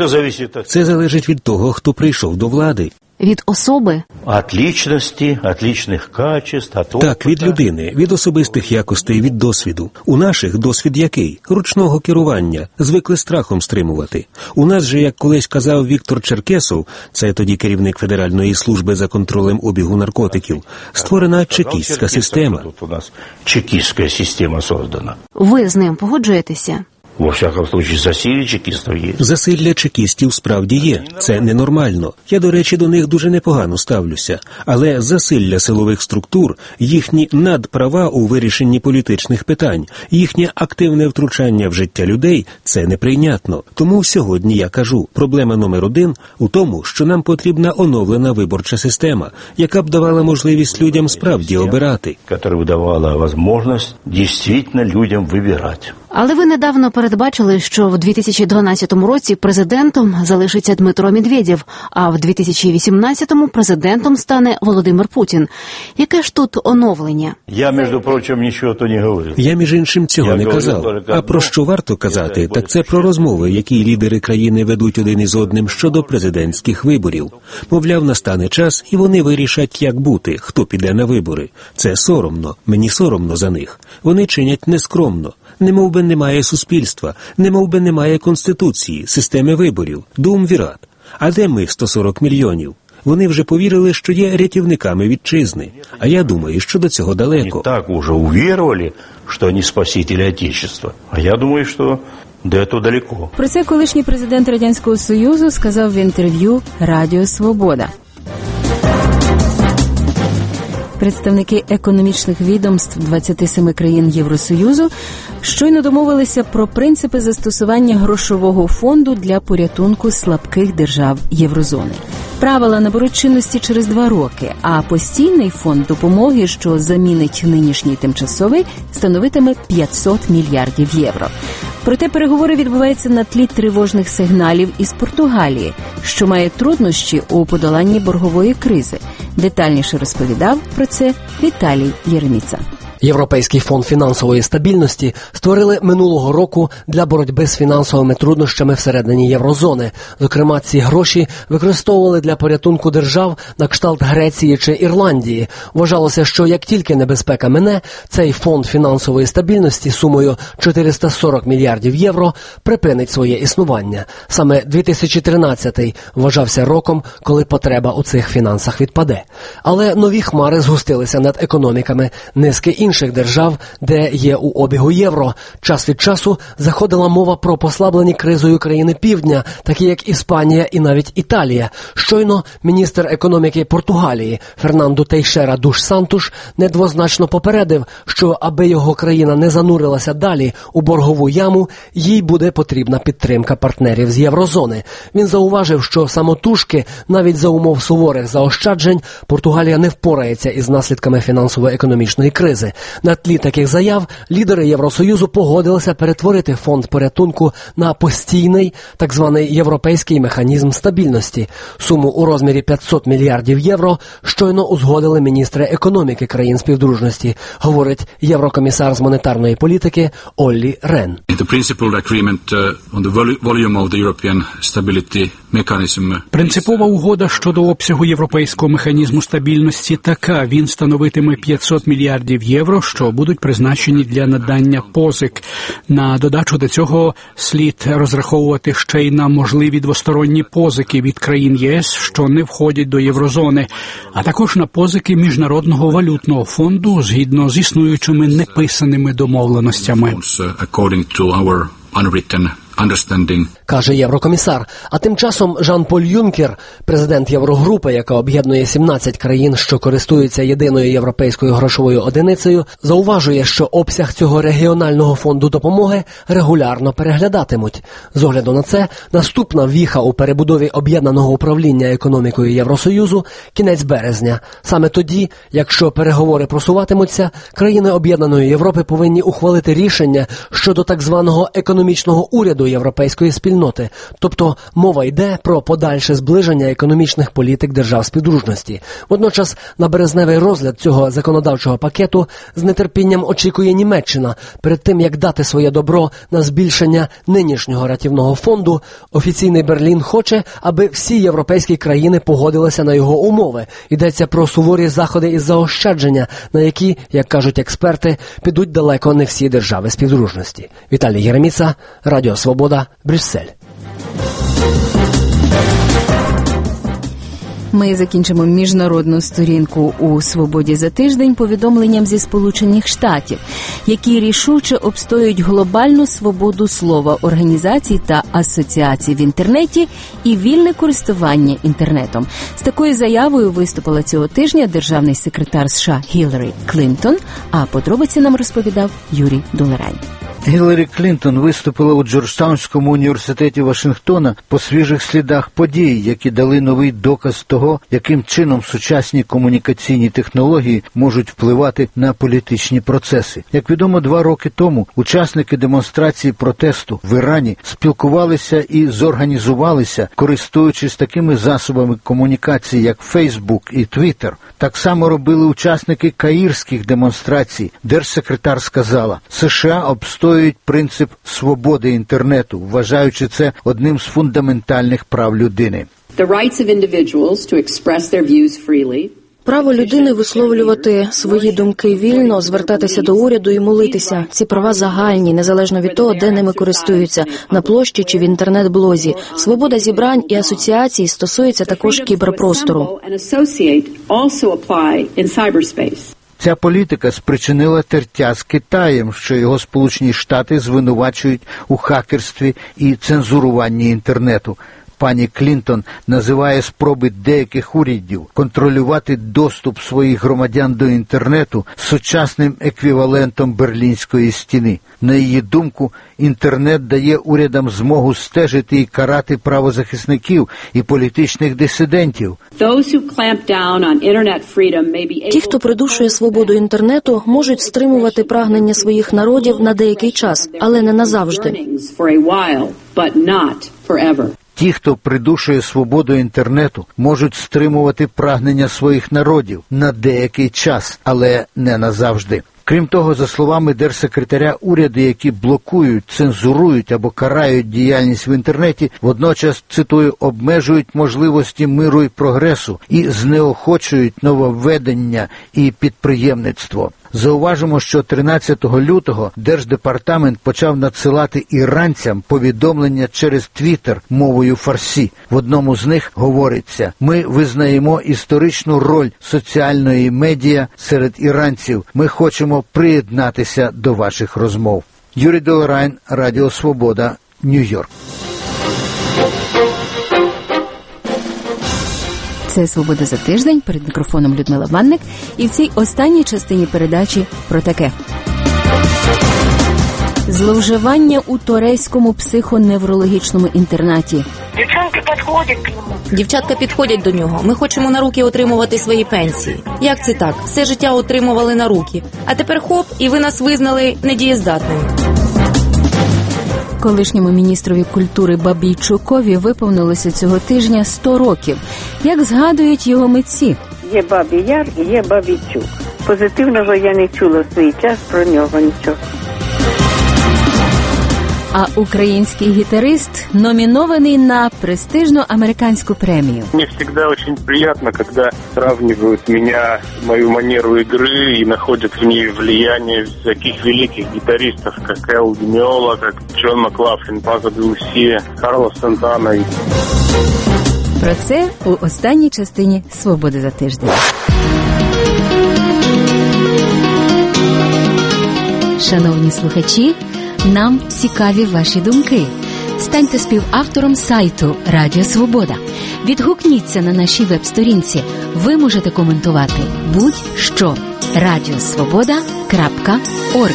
Це залежить від того, хто прийшов до влади. Від особи? Від лічності, від лічних качеств, від опиту. Так, від людини, від особистих якостей, від досвіду. У наших досвід який? Ручного керування. Звикли страхом стримувати. У нас же, як колись казав Віктор Черкесов, це тоді керівник Федеральної служби за контролем обігу наркотиків, створена чекістська система. Тут у нас чекістська система создана. Ви з ним погоджуєтеся? Во всякому случае, засилля чекістів є. Засилля чекістів справді є. Це ненормально. Я, до речі, до них дуже непогано ставлюся. Але засилля силових структур, їхні надправа у вирішенні політичних питань, їхнє активне втручання в життя людей – це неприйнятно. Тому сьогодні я кажу, проблема номер один у тому, що нам потрібна оновлена виборча система, яка б давала можливість людям справді обирати. Яка б давала можливість дійсно людям вибирати. Але ви недавно передбачили, що в 2012 році президентом залишиться Дмитро Медведєв, а в 2018-му президентом стане Володимир Путін. Яке ж тут оновлення? Я, між прочим, нічого то не говорив. Я, між іншим, цього не казав. А про що варто казати, так це про розмови, які лідери країни ведуть один із одним щодо президентських виборів. Мовляв, настане час, і вони вирішать, як бути, хто піде на вибори. Це соромно, мені соромно за них. Вони чинять нескромно. Немов би немає суспільства, немов би немає конституції, системи виборів, думвірат. А де ми, 140 мільйонів? Вони вже повірили, що є рятівниками вітчизни. А я думаю, що до цього далеко. Вони так уже увірували, що вони спасителі Отечества. А я думаю, що до цього далеко. Про це колишній президент Радянського Союзу сказав в інтерв'ю «Радіо Свобода». Представники економічних відомств 27 країн Євросоюзу щойно домовилися про принципи застосування грошового фонду для порятунку слабких держав Єврозони. Правила наберуть чинності через 2 роки, а постійний фонд допомоги, що замінить нинішній тимчасовий, становитиме 500 мільярдів євро. Проте переговори відбуваються на тлі тривожних сигналів із Португалії, що має труднощі у подоланні боргової кризи. Детальніше розповідав про це Віталій Єреміца. Європейський фонд фінансової стабільності створили минулого року для боротьби з фінансовими труднощами всередині єврозони. Зокрема, ці гроші використовували для порятунку держав на кшталт Греції чи Ірландії. Вважалося, що як тільки небезпека мине, цей фонд фінансової стабільності сумою 440 мільярдів євро припинить своє існування. Саме 2013 вважався роком, коли потреба у цих фінансах відпаде. Але нові хмари згустилися над економіками низки інших держав, де є у обігу євро. Час від часу заходила мова про послаблені кризою країни Півдня, такі як Іспанія і навіть Італія. Щойно міністр економіки Португалії Фернандо Тейшера душ Сантуш недвозначно попередив, що аби його країна не занурилася далі у боргову яму, їй буде потрібна підтримка партнерів з єврозони. Він зауважив, що самотужки, навіть за умов суворих заощаджень, Португалія не впорається із наслідками фінансово-економічної кризи. На тлі таких заяв лідери Євросоюзу погодилися перетворити фонд порятунку на постійний, так званий європейський механізм стабільності. Суму у розмірі 500 мільярдів євро щойно узгодили міністри економіки країн співдружності, говорить єврокомісар з монетарної політики Оллі Рен. Принципова угода щодо обсягу європейського механізму стабільності така. Він становитиме 500 мільярдів євро, що будуть призначені для надання позик. На додачу до цього слід розраховувати ще й на можливі двосторонні позики від країн ЄС, що не входять до єврозони, а також на позики Міжнародного валютного фонду згідно з існуючими неписаними домовленостями. Каже єврокомісар. А тим часом Жан-Поль Юнкер, президент Єврогрупи, яка об'єднує 17 країн, що користуються єдиною європейською грошовою одиницею, зауважує, що обсяг цього регіонального фонду допомоги регулярно переглядатимуть. З огляду на це, наступна віха у перебудові об'єднаного управління економікою Євросоюзу – кінець березня. Саме тоді, якщо переговори просуватимуться, країни об'єднаної Європи повинні ухвалити рішення щодо так званого економічного уряду, європейської спільноти. Тобто мова йде про подальше зближення економічних політик держав співдружності. Водночас на березневий розгляд цього законодавчого пакету з нетерпінням очікує Німеччина. Перед тим, як дати своє добро на збільшення нинішнього рятівного фонду, офіційний Берлін хоче, аби всі європейські країни погодилися на його умови. Йдеться про суворі заходи із заощадження, на які, як кажуть експерти, підуть далеко не всі держави співдружності. Віталій Єреміца, Радіо Свобода, Брюссель. Ми закінчимо міжнародну сторінку у «Свободі» за тиждень повідомленням зі Сполучених Штатів, які рішуче обстоюють глобальну свободу слова, організацій та асоціацій в інтернеті і вільне користування інтернетом. З такою заявою виступила цього тижня державний секретар США Гілларі Клінтон, а подробиці нам розповідав Юрій Долерань. Гілларі Клінтон виступила у Джорджтаунському університеті Вашингтона по свіжих слідах подій, які дали новий доказ того, яким чином сучасні комунікаційні технології можуть впливати на політичні процеси. Як відомо, 2 роки тому учасники демонстрації протесту в Ірані спілкувалися і зорганізувалися, користуючись такими засобами комунікації, як Фейсбук і Твіттер. Так само робили учасники каїрських демонстрацій. Держсекретар сказала, США обстоюють принцип свободи інтернету, вважаючи це одним з фундаментальних прав людини. Право людини висловлювати свої думки вільно, звертатися до уряду і молитися. Ці права загальні, незалежно від того, де ними користуються, на площі чи в інтернет-блозі. Свобода зібрань і асоціацій стосується також кіберпростору. Ця політика спричинила тертя з Китаєм, що його Сполучені Штати звинувачують у хакерстві і цензуруванні інтернету. Пані Клінтон називає спроби деяких урядів контролювати доступ своїх громадян до інтернету сучасним еквівалентом Берлінської стіни. На її думку, інтернет дає урядам змогу стежити і карати правозахисників і політичних дисидентів. Ті, хто придушує свободу інтернету, можуть стримувати прагнення своїх народів на деякий час, але не назавжди. Ті, хто придушує свободу інтернету, можуть стримувати прагнення своїх народів на деякий час, але не назавжди. Крім того, за словами держсекретаря, уряди, які блокують, цензурують або карають діяльність в інтернеті, водночас, цитую, обмежують можливості миру і прогресу і знеохочують нововведення і підприємництво. Зауважимо, що 13 лютого Держдепартамент почав надсилати іранцям повідомлення через Твіттер мовою фарсі. В одному з них говориться: «Ми визнаємо історичну роль соціальної медіа серед іранців. Ми хочемо приєднатися до ваших розмов». Юрій Долерань, Радіо Свобода, Нью-Йорк. Це «Свобода за тиждень», перед мікрофоном Людмила Ванник, і в цій останній частині передачі про таке. Зловживання у Торейському психоневрологічному інтернаті. Дівчатка підходять до нього. Ми хочемо на руки отримувати свої пенсії. Як це так? Все життя отримували на руки. А тепер хоп, і ви нас визнали недієздатною. Колишньому міністрові культури Бабійчукові виповнилося цього тижня 100 років. Як згадують його митці? Є Бабій Яр і є Бабійчук. Позитивного я не чула в свій час про нього нічого. А український гітарист номінований на престижну американську премію. Мне всегда очень приятно, когда сравнивают меня, мою манеру игры и находят в ней влияние таких великих гитаристов, как Эл Ди Меола, как Джон Маклафлін, Пазо де Лусія, Карлос Сантана. Про це у останній частині «Свободи за тиждень». Шановні слухачі, нам цікаві ваші думки. Станьте співавтором сайту Радіо Свобода. Відгукніться на нашій веб-сторінці. Ви можете коментувати будь-що. radiosvoboda.org.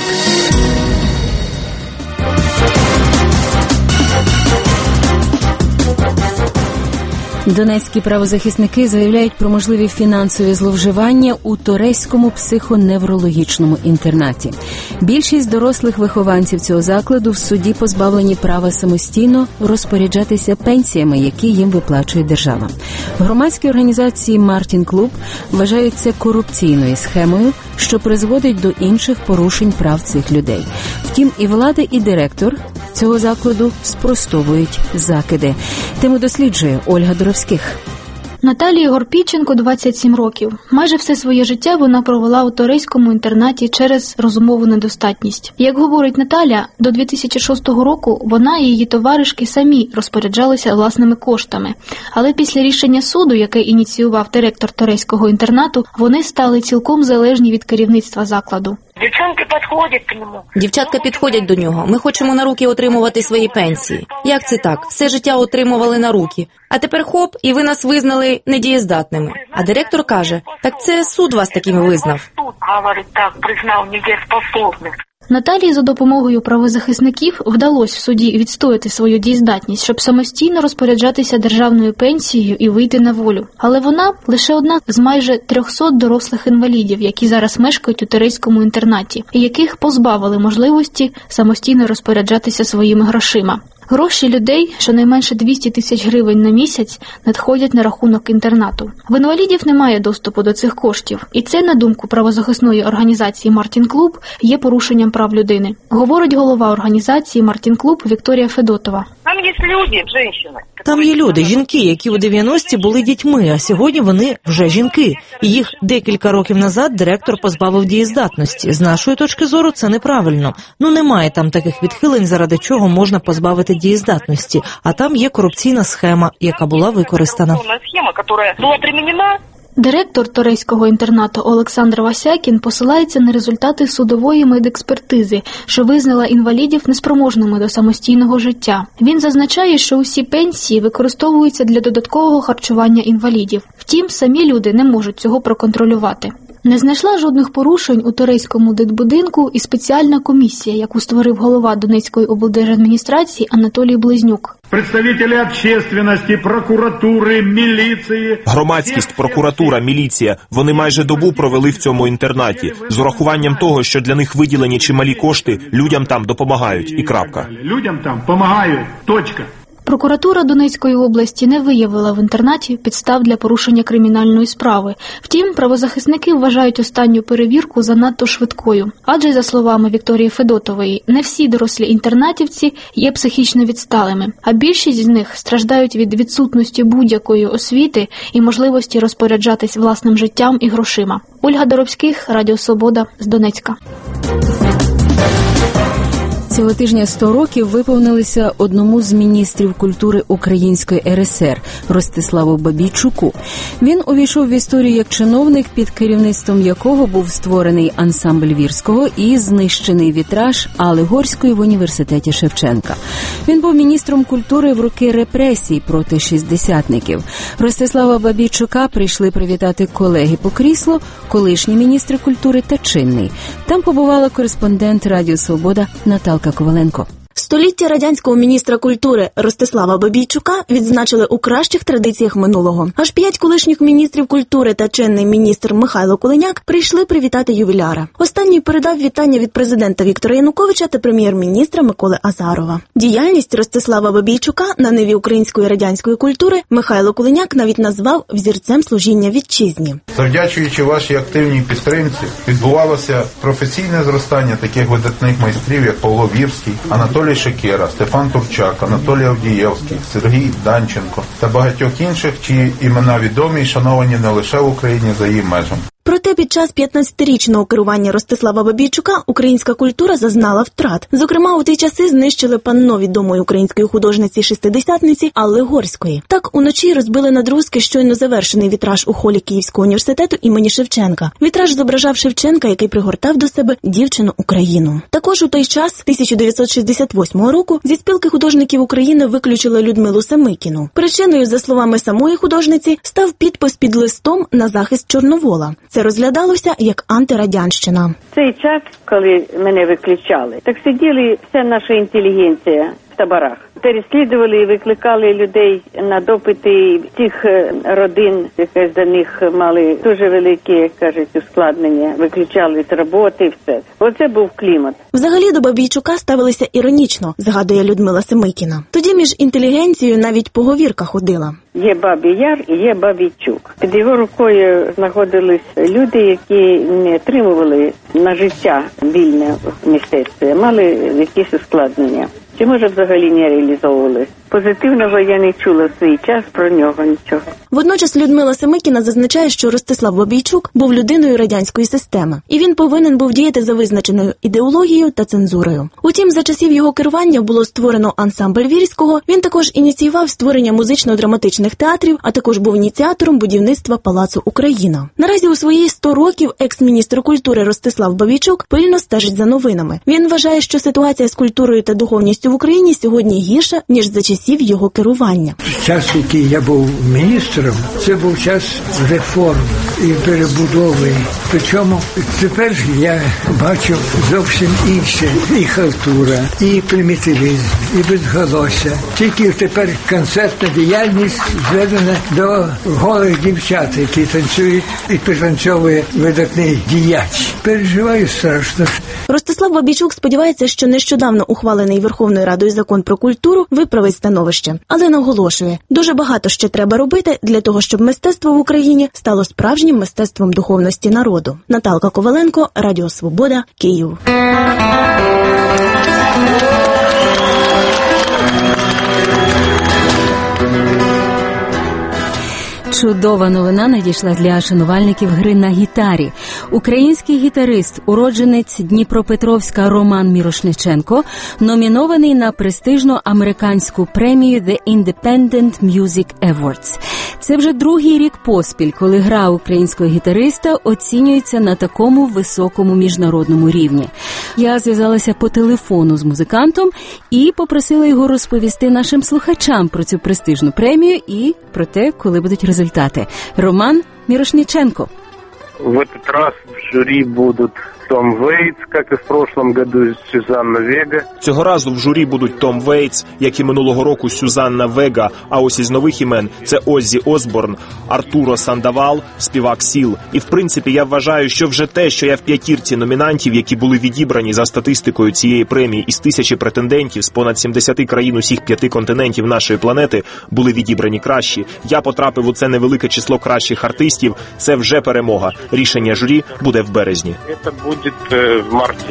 Донецькі правозахисники заявляють про можливі фінансові зловживання у Торезькому психоневрологічному інтернаті. Більшість дорослих вихованців цього закладу в суді позбавлені права самостійно розпоряджатися пенсіями, які їм виплачує держава. Громадські організації «Мартін Клуб» вважають це корупційною схемою, що призводить до інших порушень прав цих людей. Втім, і влада, і директор цього закладу спростовують закиди. Тему досліджує Ольга Доровських. Наталії Горпійченко 27 років. Майже все своє життя вона провела у Торезькому інтернаті через розумову недостатність. Як говорить Наталя, до 2006 року вона і її товаришки самі розпоряджалися власними коштами. Але після рішення суду, яке ініціював директор Торезького інтернату, вони стали цілком залежні від керівництва закладу. Дівчатка підходять до нього. Ми хочемо на руки отримувати свої пенсії. Як це так? Все життя отримували на руки. А тепер хоп, і ви нас визнали недієздатними. А директор каже, так це суд вас такими визнав. Наталії за допомогою правозахисників вдалося в суді відстояти свою дієздатність, щоб самостійно розпоряджатися державною пенсією і вийти на волю. Але вона лише одна з майже 300 дорослих інвалідів, які зараз мешкають у Торезькому інтернаті, і яких позбавили можливості самостійно розпоряджатися своїми грошима. Гроші людей, щонайменше 200 тисяч гривень на місяць, надходять на рахунок інтернату. В інвалідів немає доступу до цих коштів. І це, на думку правозахисної організації «Мартін Клуб», є порушенням прав людини. Говорить голова організації «Мартін Клуб» Вікторія Федотова. Там є люди, жінки, які у 90-ті були дітьми, а сьогодні вони вже жінки. І їх декілька років назад директор позбавив дієздатності. З нашої точки зору це неправильно. Немає там таких відхилень, заради чого можна позбавити дієздатності. А там є корупційна схема, яка була використана. Директор Торезького інтернату Олександр Васякін посилається на результати судової медекспертизи, що визнала інвалідів неспроможними до самостійного життя. Він зазначає, що усі пенсії використовуються для додаткового харчування інвалідів. Втім, самі люди не можуть цього проконтролювати. Не знайшла жодних порушень у Торезькому дитбудинку і спеціальна комісія, яку створив голова Донецької облдержадміністрації Анатолій Близнюк. Представники общественності, прокуратури, міліції. Громадськість, прокуратура, міліція – вони майже добу провели в цьому інтернаті. З урахуванням того, що для них виділені чималі кошти, людям там допомагають. І крапка. Людям там допомагають. Точка. Прокуратура Донецької області не виявила в інтернаті підстав для порушення кримінальної справи. Втім, правозахисники вважають останню перевірку занадто швидкою. Адже, за словами Вікторії Федотової, не всі дорослі інтернатівці є психічно відсталими, а більшість з них страждають від відсутності будь-якої освіти і можливості розпоряджатись власним життям і грошима. Ольга Доровських, Радіо Свобода, з Донецька. Цього тижня 100 років виповнилися одному з міністрів культури Української РСР Ростиславу Бабійчуку. Він увійшов в історію як чиновник, під керівництвом якого був створений ансамбль Вірського і знищений вітраж Алли Горської в університеті Шевченка. Він був міністром культури в роки репресій проти шістдесятників. Ростислава Бабійчука прийшли привітати колеги по кріслу, колишні міністри культури та чинний. Там побувала кореспондент Радіо Свобода Наталка Коваленко. Століття радянського міністра культури Ростислава Бабійчука відзначили у кращих традиціях минулого. Аж 5 колишніх міністрів культури та чинний міністр Михайло Куленяк прийшли привітати ювіляра. Останній передав вітання від президента Віктора Януковича та прем'єр-міністра Миколи Азарова. Діяльність Ростислава Бабійчука на ниві української радянської культури Михайло Куленяк навіть назвав взірцем служіння вітчизні. Завдячуючи вашій активній підтримці, відбувалося професійне зростання таких видатних майстрів, як Павло Вірський, Анатолій Шекера, Стефан Турчак, Анатолій Авдієвський, Сергій Данченко та багатьох інших, чиї імена відомі і шановані не лише в Україні, за її межами. Проте під час 15-річного керування Ростислава Бабійчука українська культура зазнала втрат. Зокрема, у ті часи знищили панно відомої української художниці-шестидесятниці Алли Горської. Так, уночі розбили надруски щойно завершений вітраж у холі Київського університету імені Шевченка. Вітраж зображав Шевченка, який пригортав до себе дівчину Україну. Також у той час, 1968 року, зі спілки художників України виключили Людмилу Самикіну. Причиною, за словами самої художниці, став підпис під листом на захист Чорновола. Це розглядалося як антирадянщина. Цей час, коли мене виключали, так сиділи вся наша інтелігенція в таборах. Переслідували і викликали людей на допити тих родин, які за них мали дуже великі, кажуть, ускладнення, виключали з роботи і все. Оце був клімат. Взагалі до Бабійчука ставилися іронічно, згадує Людмила Семикіна. Тоді між інтелігенцією навіть поговірка ходила. Є Бабій Яр і є Бабійчук. Під його рукою знаходились люди, які не отримували на життя вільне в мистецтві, мали якісь ускладнення. Чи, може, взагалі не реалізовувалися? Позитивного я не чула в свій час про нього нічого. Водночас Людмила Семикіна зазначає, що Ростислав Бабійчук був людиною радянської системи, і він повинен був діяти за визначеною ідеологією та цензурою. Утім, за часів його керування було створено ансамбль Вірського, він також ініціював створення музично-драматичних театрів, а також був ініціатором будівництва Палацу Україна. Наразі у свої 100 років екс-міністр культури Ростислав Бабійчук пильно стежить за новинами. Він вважає, що ситуація з культурою та духовністю в Україні сьогодні гірша, ніж за часів його керування. Час, який я був міністром, це був час реформ і перебудови. Причому тепер я бачу зовсім інше. І халтура, і примітивізм, і безголосся. Тільки тепер концертна діяльність зведена до голих дівчат, які танцюють і пританцьовує видатний діяч. Переживаю страшно. Ростислав Бабійчук сподівається, що нещодавно ухвалений Верховною Радою закон про культуру виправить становище. Але наголошує, дуже багато ще треба робити для того, щоб мистецтво в Україні стало справжнім мистецтвом духовності народу. Наталка Коваленко, Радіо Свобода, Київ. Чудова новина надійшла для шанувальників гри на гітарі. Український гітарист, уродженець Дніпропетровська Роман Мірошниченко, номінований на престижну американську премію The Independent Music Awards. Це вже другий рік поспіль, коли гра українського гітариста оцінюється на такому високому міжнародному рівні. Я зв'язалася по телефону з музикантом і попросила його розповісти нашим слухачам про цю престижну премію і про те, коли будуть результати. Роман Мірошниченко. В этот раз в жюри будут Том Вейтс, как и в прошлом году Сюзанна Вега. Цього разу в журі будуть Том Вейтс, як і минулого року Сюзанна Вега, а ось із нових імен це Оззі Осборн, Артуро Сандавал, співак Сіл. І в принципі я вважаю, що вже те, що я в п'ятірці номінантів, які були відібрані за статистикою цієї премії із 1000 претендентів з понад 70 країн усіх 5 континентів нашої планети, були відібрані кращі. Я потрапив у це невелике число кращих артистів, це вже перемога. Рішення журі буде в березні. Це буде в марті.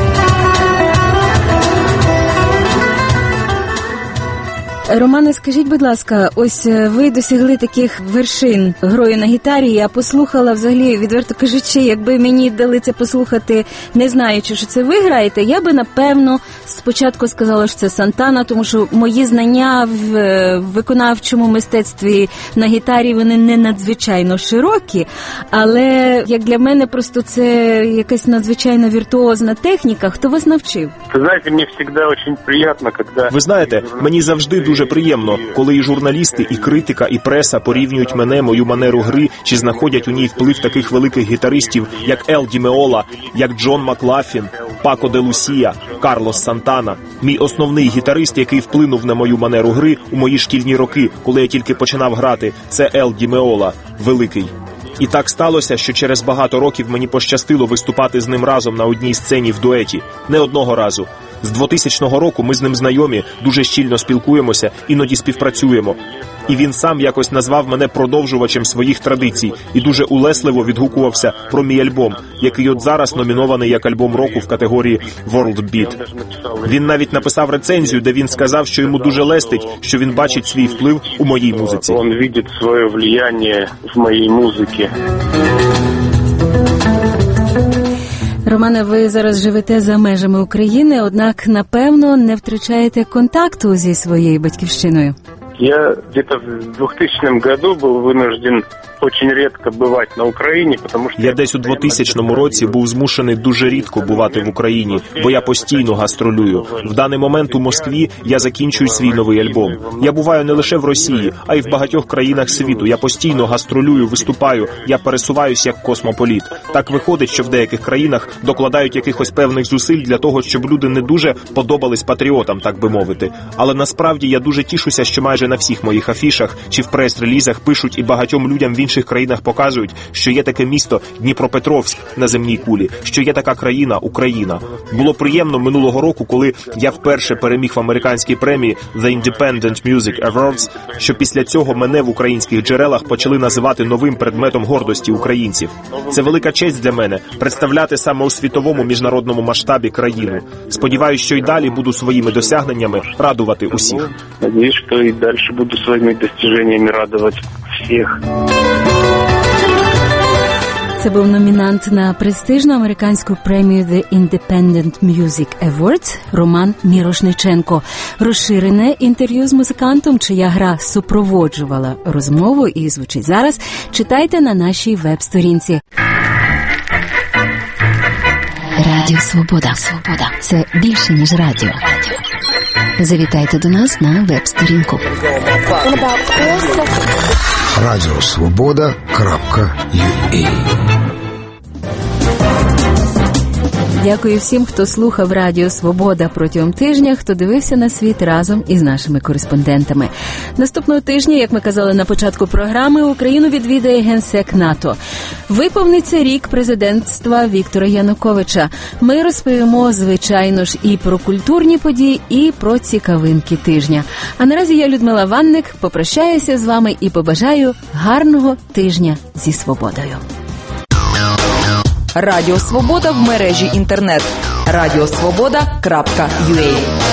Романе, скажіть, будь ласка, ось ви досягли таких вершин грою на гітарі. Я послухала, взагалі, відверто кажучи, якби мені дали це послухати, не знаючи, що це ви граєте, я би, напевно, спочатку сказала, що це Сантана, тому що мої знання в виконавчому мистецтві на гітарі, вони не надзвичайно широкі, але, як для мене, просто це якась надзвичайно віртуозна техніка. Хто вас навчив? Ви знаєте, мені завжди дуже приємно, коли і журналісти, і критика, і преса порівнюють мене, мою манеру гри, чи знаходять у ній вплив таких великих гітаристів, як Ел Ді Меола, як Джон Маклафлін, Пако де Лусія, Карлос Сантана. Мій основний гітарист, який вплинув на мою манеру гри у мої шкільні роки, коли я тільки починав грати, це Ел Ді Меола, великий. І так сталося, що через багато років мені пощастило виступати з ним разом на одній сцені в дуеті. Не одного разу. З 2000 року ми з ним знайомі, дуже щільно спілкуємося, іноді співпрацюємо. І він сам якось назвав мене продовжувачем своїх традицій і дуже улесливо відгукувався про мій альбом, який от зараз номінований як альбом року в категорії World Beat. Він навіть написав рецензію, де він сказав, що йому дуже лестить, що він бачить свій вплив у моїй музиці. Він бачить своє влияння в моїй музиці. Романе, ви зараз живете за межами України, однак, напевно, не втрачаєте контакту зі своєю батьківщиною. Я где-то в 2000 году был вынужден очень рідко бувати на Україні, тому що... Я десь у 2000 році був змушений дуже рідко бувати в Україні, бо я постійно гастролюю. В даний момент у Москві я закінчую свій новий альбом. Я буваю не лише в Росії, а й в багатьох країнах світу. Я постійно гастролюю, виступаю, я пересуваюсь як космополіт. Так виходить, що в деяких країнах докладають якихось певних зусиль для того, щоб люди не дуже подобались патріотам, так би мовити. Але насправді я дуже тішуся, що майже на всіх моїх афішах чи в прес-релізах пишуть і багатьом людям в інших країнах показують, що є таке місто Дніпропетровськ на земній кулі, що є така країна Україна. Було приємно минулого року, коли я вперше переміг в американській премії The Independent Music Awards, що після цього мене в українських джерелах почали називати новим предметом гордості українців. Це велика честь для мене представляти саме у світовому міжнародному масштабі країну. Сподіваюсь, що й далі буду своїми досягненнями радувати усіх. Надіюсь, що і далі буду своїми досягненнями радувати всіх. Це був номінант на престижну американську премію The Independent Music Awards Роман Мірошниченко. Розширене інтерв'ю з музикантом, чия гра супроводжувала розмову і звучить зараз, читайте на нашій веб-сторінці. Радіо Свобода. Це більше, ніж радіо. Завітайте до нас на веб-сторінку. Радіосвобода.ua. Дякую всім, хто слухав Радіо Свобода протягом тижня, хто дивився на світ разом із нашими кореспондентами. Наступного тижня, як ми казали на початку програми, Україну відвідає генсек НАТО. Виповниться рік президентства Віктора Януковича. Ми розповімо, звичайно ж, і про культурні події, і про цікавинки тижня. А наразі я, Людмила Ванник, попрощаюся з вами і побажаю гарного тижня зі свободою. Радіо Свобода в мережі інтернет. Радіосвобода.ua